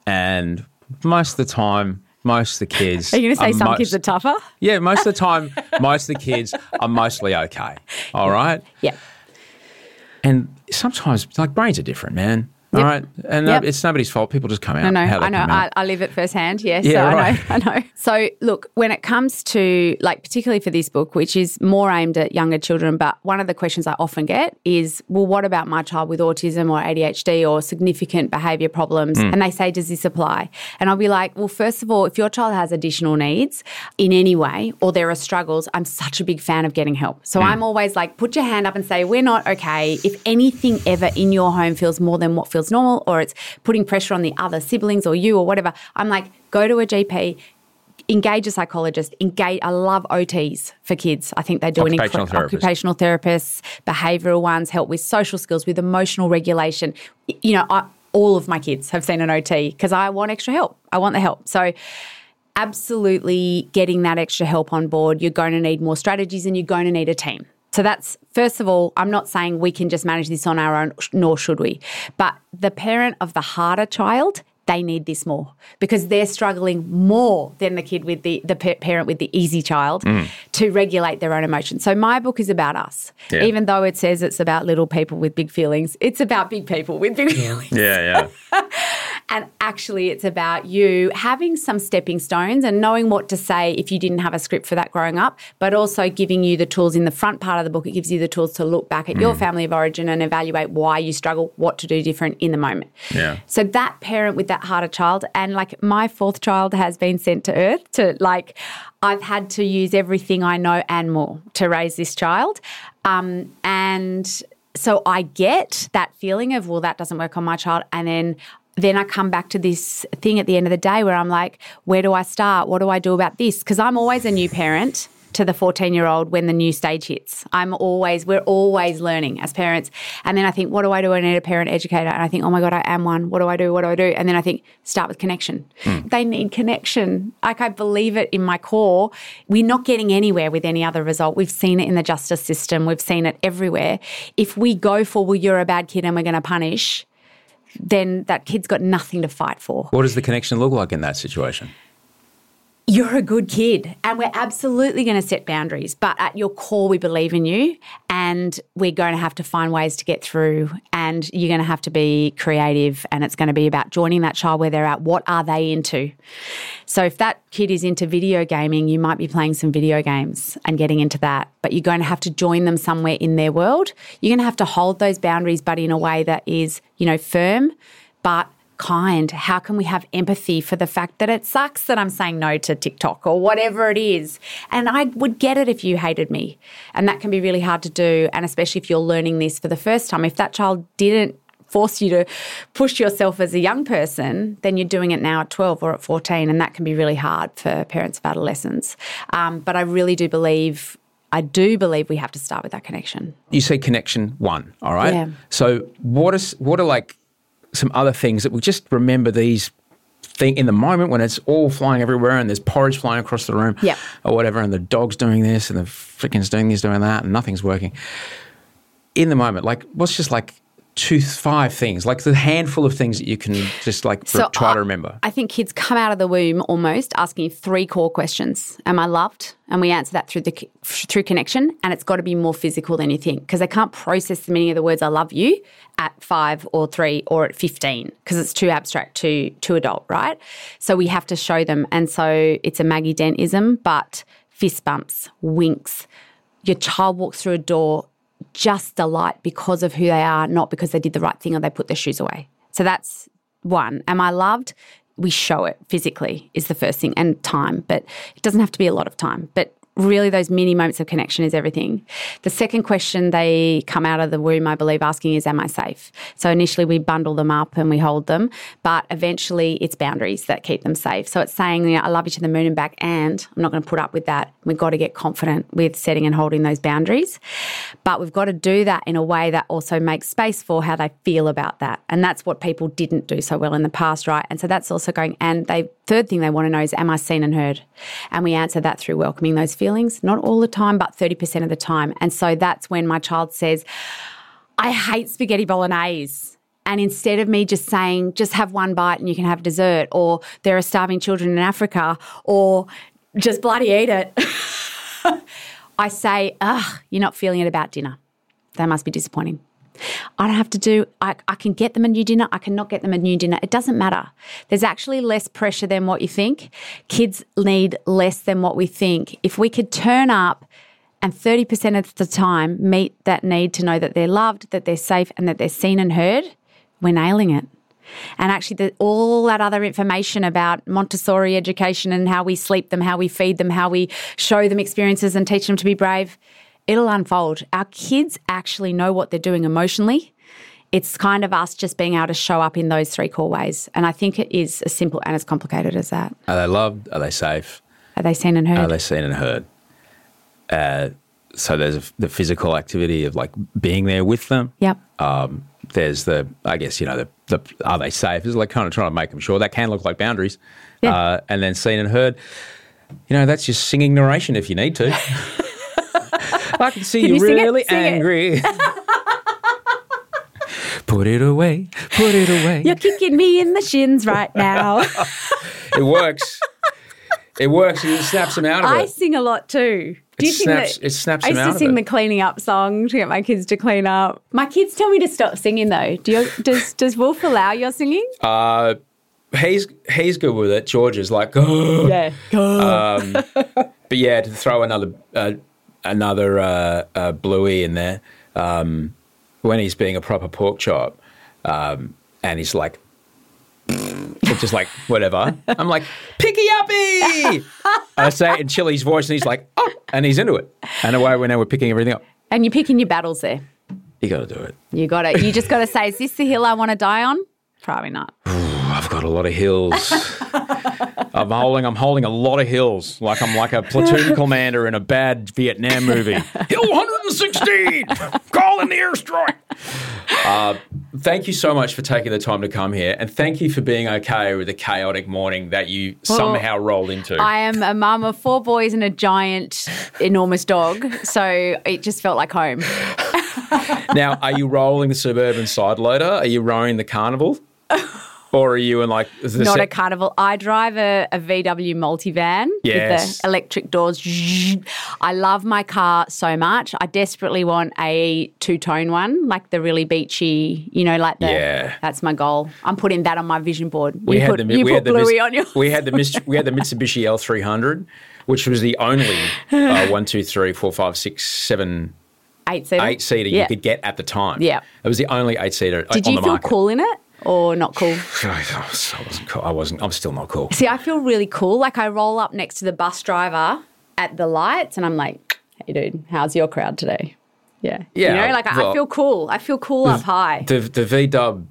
[SPEAKER 2] And most of the time... Most of the kids...
[SPEAKER 1] Are you going to say some
[SPEAKER 2] most,
[SPEAKER 1] kids are tougher?
[SPEAKER 2] Yeah, most of the time, most of the kids are mostly okay, all right?
[SPEAKER 1] Yeah.
[SPEAKER 2] And sometimes, like, brains are different, man. All yep. right, and
[SPEAKER 1] yep.
[SPEAKER 2] uh, it's nobody's fault. People just come out.
[SPEAKER 1] I know,
[SPEAKER 2] how they
[SPEAKER 1] I know.
[SPEAKER 2] Come out.
[SPEAKER 1] I, I live it firsthand. Yes,
[SPEAKER 2] yeah,
[SPEAKER 1] so
[SPEAKER 2] right.
[SPEAKER 1] I know, I know. So look, when it comes to, like, particularly for this book, which is more aimed at younger children, but one of the questions I often get is, well, what about my child with autism or A D H D or significant behaviour problems? Mm. And they say, does this apply? And I'll be like, well, first of all, if your child has additional needs in any way or there are struggles, I'm such a big fan of getting help. So mm. I'm always like, put your hand up and say, we're not okay. If anything ever in your home feels more than what feels normal, or it's putting pressure on the other siblings or you or whatever, I'm like, go to a G P, engage a psychologist, engage. I love O Ts for kids. I think they do
[SPEAKER 2] occupational
[SPEAKER 1] an incredible occupational therapists, behavioural ones, help with social skills, with emotional regulation. You know, I, all of my kids have seen an O T because I want extra help. I want the help. So absolutely getting that extra help on board. You're going to need more strategies and you're going to need a team. So that's, first of all, I'm not saying we can just manage this on our own, nor should we. But the parent of the harder child, they need this more because they're struggling more than the kid with the, the parent with the easy child mm. to regulate their own emotions. So my book is about us. Yeah. Even though it says it's about little people with big feelings, it's about big people with big feelings.
[SPEAKER 2] Yeah, yeah.
[SPEAKER 1] And actually it's about you having some stepping stones and knowing what to say if you didn't have a script for that growing up, but also giving you the tools in the front part of the book. It gives you the tools to look back at mm. your family of origin and evaluate why you struggle, what to do different in the moment.
[SPEAKER 2] Yeah.
[SPEAKER 1] So that parent with that harder child, and like my fourth child has been sent to earth to like, I've had to use everything I know and more to raise this child. Um, and so I get that feeling of, well, that doesn't work on my child. And then Then I come back to this thing at the end of the day where I'm like, where do I start? What do I do about this? Because I'm always a new parent to the fourteen-year-old when the new stage hits. I'm always, we're always learning as parents. And then I think, what do I do? I need a parent educator. And I think, oh my God, I am one. What do I do? What do I do? And then I think, start with connection. Mm. They need connection. Like, I believe it in my core. We're not getting anywhere with any other result. We've seen it in the justice system. We've seen it everywhere. If we go for, well, you're a bad kid and we're going to punish, then that kid's got nothing to fight for.
[SPEAKER 2] What does the connection look like in that situation?
[SPEAKER 1] You're a good kid and we're absolutely going to set boundaries, but at your core we believe in you and we're going to have to find ways to get through and you're going to have to be creative and it's going to be about joining that child where they're at. What are they into? So if that kid is into video gaming, you might be playing some video games and getting into that, but you're going to have to join them somewhere in their world. You're going to have to hold those boundaries, but in a way that is, you know, firm, but kind. How can we have empathy for the fact that it sucks that I'm saying no to TikTok or whatever it is? And I would get it if you hated me. And that can be really hard to do. And especially if you're learning this for the first time, if that child didn't force you to push yourself as a young person, then you're doing it now at twelve or at fourteen. And that can be really hard for parents of adolescents. Um, but I really do believe I do believe we have to start with that connection.
[SPEAKER 2] You say connection one, all right?
[SPEAKER 1] Yeah.
[SPEAKER 2] So what is what are like some other things that we just remember these things in the moment when it's all flying everywhere and there's porridge flying across the room
[SPEAKER 1] yep.
[SPEAKER 2] or whatever and the dog's doing this and the frickin's doing this, doing that and nothing's working. In the moment, like what's just like two, five things, like the handful of things that you can just like
[SPEAKER 1] so
[SPEAKER 2] try
[SPEAKER 1] I,
[SPEAKER 2] to remember?
[SPEAKER 1] I think kids come out of the womb almost asking three core questions. Am I loved? And we answer that through the through connection, and it's got to be more physical than you think because they can't process the meaning of the words I love you at five or three or at fifteen because it's too abstract, too, too adult, right? So we have to show them. And so it's a Maggie Dent-ism, but fist bumps, winks. Your child walks through a door, just delight because of who they are, not because they did the right thing or they put their shoes away. So that's one. Am I loved? We show it physically is the first thing, and time, but it doesn't have to be a lot of time. But really those mini moments of connection is everything. The second question they come out of the womb, I believe, asking is, am I safe? So initially we bundle them up and we hold them, but eventually it's boundaries that keep them safe. So it's saying, you know, I love you to the moon and back, and I'm not going to put up with that. We've got to get confident with setting and holding those boundaries. But we've got to do that in a way that also makes space for how they feel about that. And that's what people didn't do so well in the past, right? And so that's also going, and they third thing they want to know is, am I seen and heard? And we answer that through welcoming those feelings, not all the time, but thirty percent of the time. And so that's when my child says, I hate spaghetti bolognese. And instead of me just saying, just have one bite and you can have dessert, or there are starving children in Africa, or just bloody eat it, I say, ugh, you're not feeling it about dinner. That must be disappointing. I don't have to do, I, I can get them a new dinner, I cannot get them a new dinner. It doesn't matter. There's actually less pressure than what you think. Kids need less than what we think. If we could turn up and thirty percent of the time meet that need to know that they're loved, that they're safe, and that they're seen and heard, we're nailing it. And actually the, all that other information about Montessori education and how we sleep them, how we feed them, how we show them experiences and teach them to be brave, it'll unfold. Our kids actually know what they're doing emotionally. It's kind of us just being able to show up in those three core ways. And I think it is as simple and as complicated as that.
[SPEAKER 2] Are they loved? Are they safe?
[SPEAKER 1] Are they seen and heard?
[SPEAKER 2] Are they seen and heard? Uh, so there's a, the physical activity of like being there with them.
[SPEAKER 1] Yep.
[SPEAKER 2] Um, there's the, I guess, you know, the, the are they safe? It's like kind of trying to make them sure. That can look like boundaries.
[SPEAKER 1] Yeah.
[SPEAKER 2] Uh, and then seen and heard, you know, that's just singing narration if you need to. I can see
[SPEAKER 1] can
[SPEAKER 2] you,
[SPEAKER 1] you
[SPEAKER 2] really
[SPEAKER 1] sing it? Sing
[SPEAKER 2] angry. Put it away, put it away.
[SPEAKER 1] You're kicking me in the shins right now.
[SPEAKER 2] It works. It works. It snaps them out of
[SPEAKER 1] I
[SPEAKER 2] it.
[SPEAKER 1] sing a lot too. Do
[SPEAKER 2] it
[SPEAKER 1] you
[SPEAKER 2] snaps,
[SPEAKER 1] think that?
[SPEAKER 2] It snaps
[SPEAKER 1] I
[SPEAKER 2] them
[SPEAKER 1] used
[SPEAKER 2] out
[SPEAKER 1] to
[SPEAKER 2] of
[SPEAKER 1] sing
[SPEAKER 2] it.
[SPEAKER 1] the cleaning up song to get my kids to clean up. My kids tell me to stop singing though. Do you, does does Wolf allow your singing?
[SPEAKER 2] Uh, he's he's good with it. George is like, oh.
[SPEAKER 1] Yeah.
[SPEAKER 2] Um, but yeah, to throw another uh, another uh, uh, bluey in there um, when he's being a proper pork chop, um, and he's like, just like whatever. I'm like, picky uppy. I say it in Chili's voice, and he's like, oh, and he's into it. And away we know we're picking everything up.
[SPEAKER 1] And you're picking your battles there.
[SPEAKER 2] You got to do it.
[SPEAKER 1] You got to. You just got to say, is this the hill I want to die on? Probably not.
[SPEAKER 2] I've got a lot of hills. Oh, I'm holding I'm holding a lot of hills, like I'm like a platoon commander in a bad Vietnam movie. Hill one hundred sixteen, calling the airstrike. Uh, thank you so much for taking the time to come here, and thank you for being okay with the chaotic morning that you well, somehow rolled into.
[SPEAKER 1] I am a mum of four boys and a giant, enormous dog, so it just felt like home.
[SPEAKER 2] Now, are you rolling the Suburban side loader? Are you rowing the Carnival? Or are you in like...
[SPEAKER 1] Not se- a Carnival. I drive a, a V W multivan
[SPEAKER 2] yes.
[SPEAKER 1] with the electric doors. I love my car so much. I desperately want a two-tone one, like the really beachy, you know, like the...
[SPEAKER 2] Yeah.
[SPEAKER 1] That's my goal. I'm putting that on my vision board.
[SPEAKER 2] We
[SPEAKER 1] you
[SPEAKER 2] had
[SPEAKER 1] put,
[SPEAKER 2] the,
[SPEAKER 1] you
[SPEAKER 2] we
[SPEAKER 1] put
[SPEAKER 2] had the
[SPEAKER 1] Bluey
[SPEAKER 2] mis-
[SPEAKER 1] on yours.
[SPEAKER 2] We had the mis- we had the Mitsubishi L three hundred, which was the only uh, one, two, three, four, five, six, seven...
[SPEAKER 1] Eight-seater?
[SPEAKER 2] Eight-seater
[SPEAKER 1] yeah.
[SPEAKER 2] you could get at the time.
[SPEAKER 1] Yeah.
[SPEAKER 2] It was the only eight-seater
[SPEAKER 1] Did
[SPEAKER 2] on
[SPEAKER 1] you
[SPEAKER 2] the
[SPEAKER 1] feel
[SPEAKER 2] market.
[SPEAKER 1] cool in it? Or not cool?
[SPEAKER 2] I wasn't cool. I wasn't. I'm still not cool.
[SPEAKER 1] See, I feel really cool. Like I roll up next to the bus driver at the lights and I'm like, hey, dude, how's your crowd today? Yeah.
[SPEAKER 2] Yeah.
[SPEAKER 1] You know, like well, I feel cool. I feel cool
[SPEAKER 2] the,
[SPEAKER 1] up high.
[SPEAKER 2] The, the V-Dub,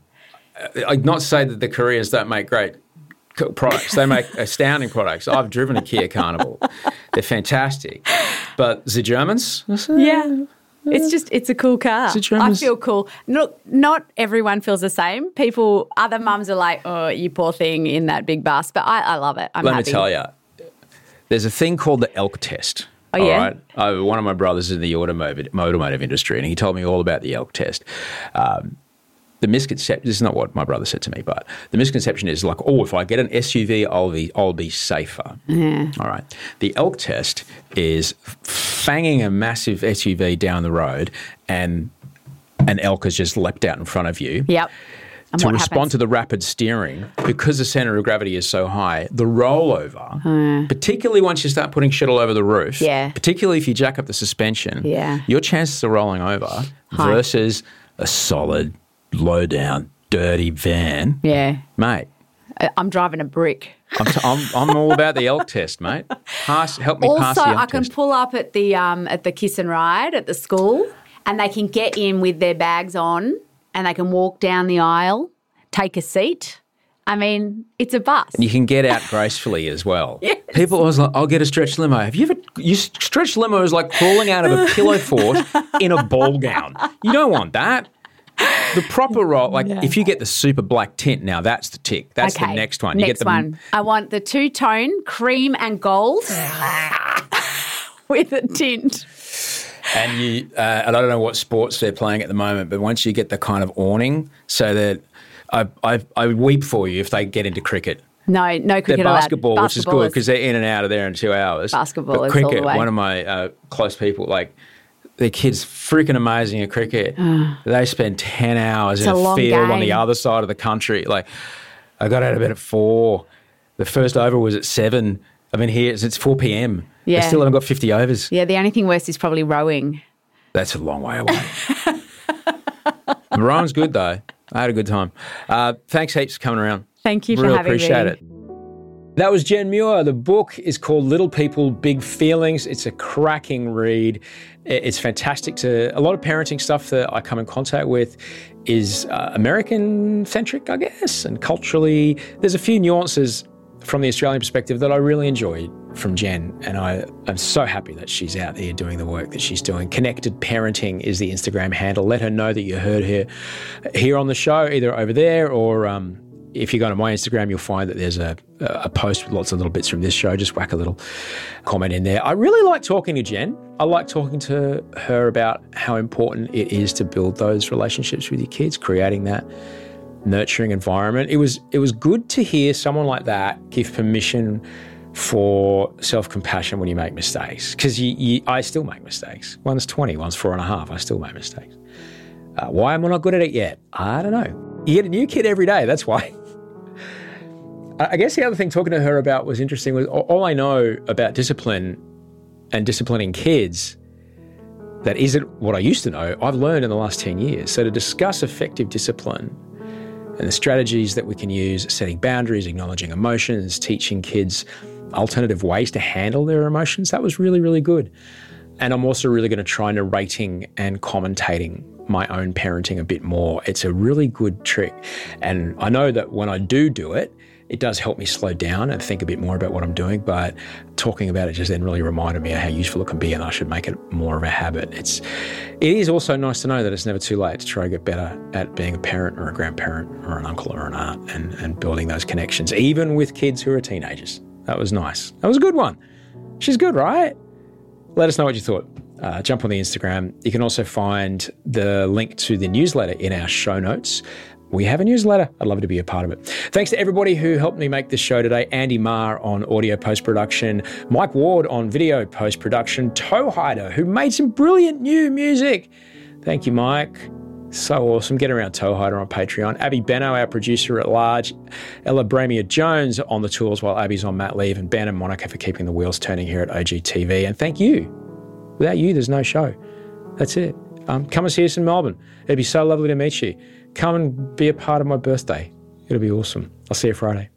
[SPEAKER 2] I'd not say that the Koreans don't make great products. They make astounding products. I've driven a Kia Carnival. They're fantastic. But the Germans?
[SPEAKER 1] Yeah. It's just, it's a cool car. I feel cool. Look, not everyone feels the same. People, other mums are like, oh, you poor thing in that big bus. But I, I love it. I'm
[SPEAKER 2] Let
[SPEAKER 1] happy.
[SPEAKER 2] me tell you, there's a thing called the elk test.
[SPEAKER 1] Oh, yeah?
[SPEAKER 2] All right? Uh, one of my brothers is in the automotive, automotive industry, and he told me all about the elk test. Um, the misconception, this is not what my brother said to me, but the misconception is like, oh, if I get an S U V, I'll be, I'll be safer.
[SPEAKER 1] Yeah.
[SPEAKER 2] All right. The elk test is fanging a massive S U V down the road and an elk has just leapt out in front of you.
[SPEAKER 1] Yep. And
[SPEAKER 2] to
[SPEAKER 1] what
[SPEAKER 2] respond
[SPEAKER 1] happens?
[SPEAKER 2] to the rapid steering, because the centre of gravity is so high, the rollover, uh, particularly once you start putting shit all over the roof,
[SPEAKER 1] yeah.
[SPEAKER 2] particularly if you jack up the suspension,
[SPEAKER 1] yeah.
[SPEAKER 2] your chances of rolling over high. Versus a solid, low down, dirty van,
[SPEAKER 1] yeah,
[SPEAKER 2] mate.
[SPEAKER 1] I'm driving a brick.
[SPEAKER 2] I'm, t- I'm, I'm all about the elk test, mate. Pass, help me
[SPEAKER 1] also,
[SPEAKER 2] pass the elk
[SPEAKER 1] I can
[SPEAKER 2] test.
[SPEAKER 1] pull up at the um, at the kiss and ride at the school, and they can get in with their bags on, and they can walk down the aisle, take a seat. I mean, it's a bus.
[SPEAKER 2] And you can get out gracefully as well.
[SPEAKER 1] Yes.
[SPEAKER 2] People always like, I'll get a stretch limo. Have you ever, you stretch limo is like crawling out of a pillow fort in a ball gown. You don't want that. The proper roll, like yeah. if you get the super black tint, now that's the tick. That's
[SPEAKER 1] okay.
[SPEAKER 2] the next one. You
[SPEAKER 1] next
[SPEAKER 2] get the,
[SPEAKER 1] one. I want the two-tone cream and gold with a tint.
[SPEAKER 2] And you, uh, and I don't know what sports they're playing at the moment, but once you get the kind of awning, so that I, I, I weep for you if they get into cricket.
[SPEAKER 1] No, no cricket
[SPEAKER 2] allowed. Basketball,
[SPEAKER 1] basketball,
[SPEAKER 2] which is good because they're in and out of there in two hours.
[SPEAKER 1] Basketball
[SPEAKER 2] but
[SPEAKER 1] is
[SPEAKER 2] cricket,
[SPEAKER 1] all the way.
[SPEAKER 2] One of my uh, close people, like their kids, freaking amazing at cricket. They spend ten hours
[SPEAKER 1] it's
[SPEAKER 2] in a,
[SPEAKER 1] a
[SPEAKER 2] field
[SPEAKER 1] game.
[SPEAKER 2] on the other side of the country. Like I got out of bed at four. The first over was at seven. I've been here since four p.m.
[SPEAKER 1] Yeah.
[SPEAKER 2] They still haven't got fifty overs.
[SPEAKER 1] Yeah, the only thing worse is probably rowing.
[SPEAKER 2] That's a long way away. Rowing's good though. I had a good time. Uh, thanks heaps for coming around.
[SPEAKER 1] Thank you for
[SPEAKER 2] really
[SPEAKER 1] having me.
[SPEAKER 2] Appreciate it. That was Jen Muir. The book is called Little People, Big Feelings. It's a cracking read. It's fantastic. To a lot of parenting stuff that I come in contact with is uh, American-centric, I guess, and culturally. There's a few nuances from the Australian perspective that I really enjoyed from Jen, and I am so happy that she's out there doing the work that she's doing. Connected Parenting is the Instagram handle. Let her know that you heard her here on the show, either over there or um, if you go to my Instagram, you'll find that there's a, a post with lots of little bits from this show. Just whack a little comment in there. I really like talking to Jen. I like talking to her about how important it is to build those relationships with your kids, creating that nurturing environment. It was it was good to hear someone like that give permission for self-compassion when you make mistakes, because you, you, I still make mistakes. One's twenty, one's four and a half. I still make mistakes. Uh, why am I not good at it yet? I don't know. You get a new kid every day. That's why. I guess the other thing talking to her about was interesting was all I know about discipline and disciplining kids that isn't what I used to know, I've learned in the last ten years. So to discuss effective discipline and the strategies that we can use, setting boundaries, acknowledging emotions, teaching kids alternative ways to handle their emotions, that was really, really good. And I'm also really going to try narrating and commentating my own parenting a bit more. It's a really good trick. And I know that when I do do it, it does help me slow down and think a bit more about what I'm doing. But talking about it just then really reminded me of how useful it can be, and I should make it more of a habit. It's, it is also nice to know that it's never too late to try to get better at being a parent or a grandparent or an uncle or an aunt, and, and building those connections, even with kids who are teenagers. That was nice. That was a good one. She's good, right? Let us know what you thought. Uh, jump on the Instagram. You can also find the link to the newsletter in our show notes. We have a newsletter. I'd love to be a part of it. Thanks to everybody who helped me make this show today. Andy Marr on audio post-production, Mike Ward on video post-production, Toehider, who made some brilliant new music. Thank you, Mike. So awesome. Get around Toehider on Patreon. Abby Benno, our producer at large. Ella Bramia Jones on the tools while Abby's on mat leave. And Ben and Monica for keeping the wheels turning here at O G T V. And thank you. Without you, there's no show. That's it. Um, come and see us in Melbourne. It'd be so lovely to meet you. Come and be a part of my birthday. It'll be awesome. I'll see you Friday.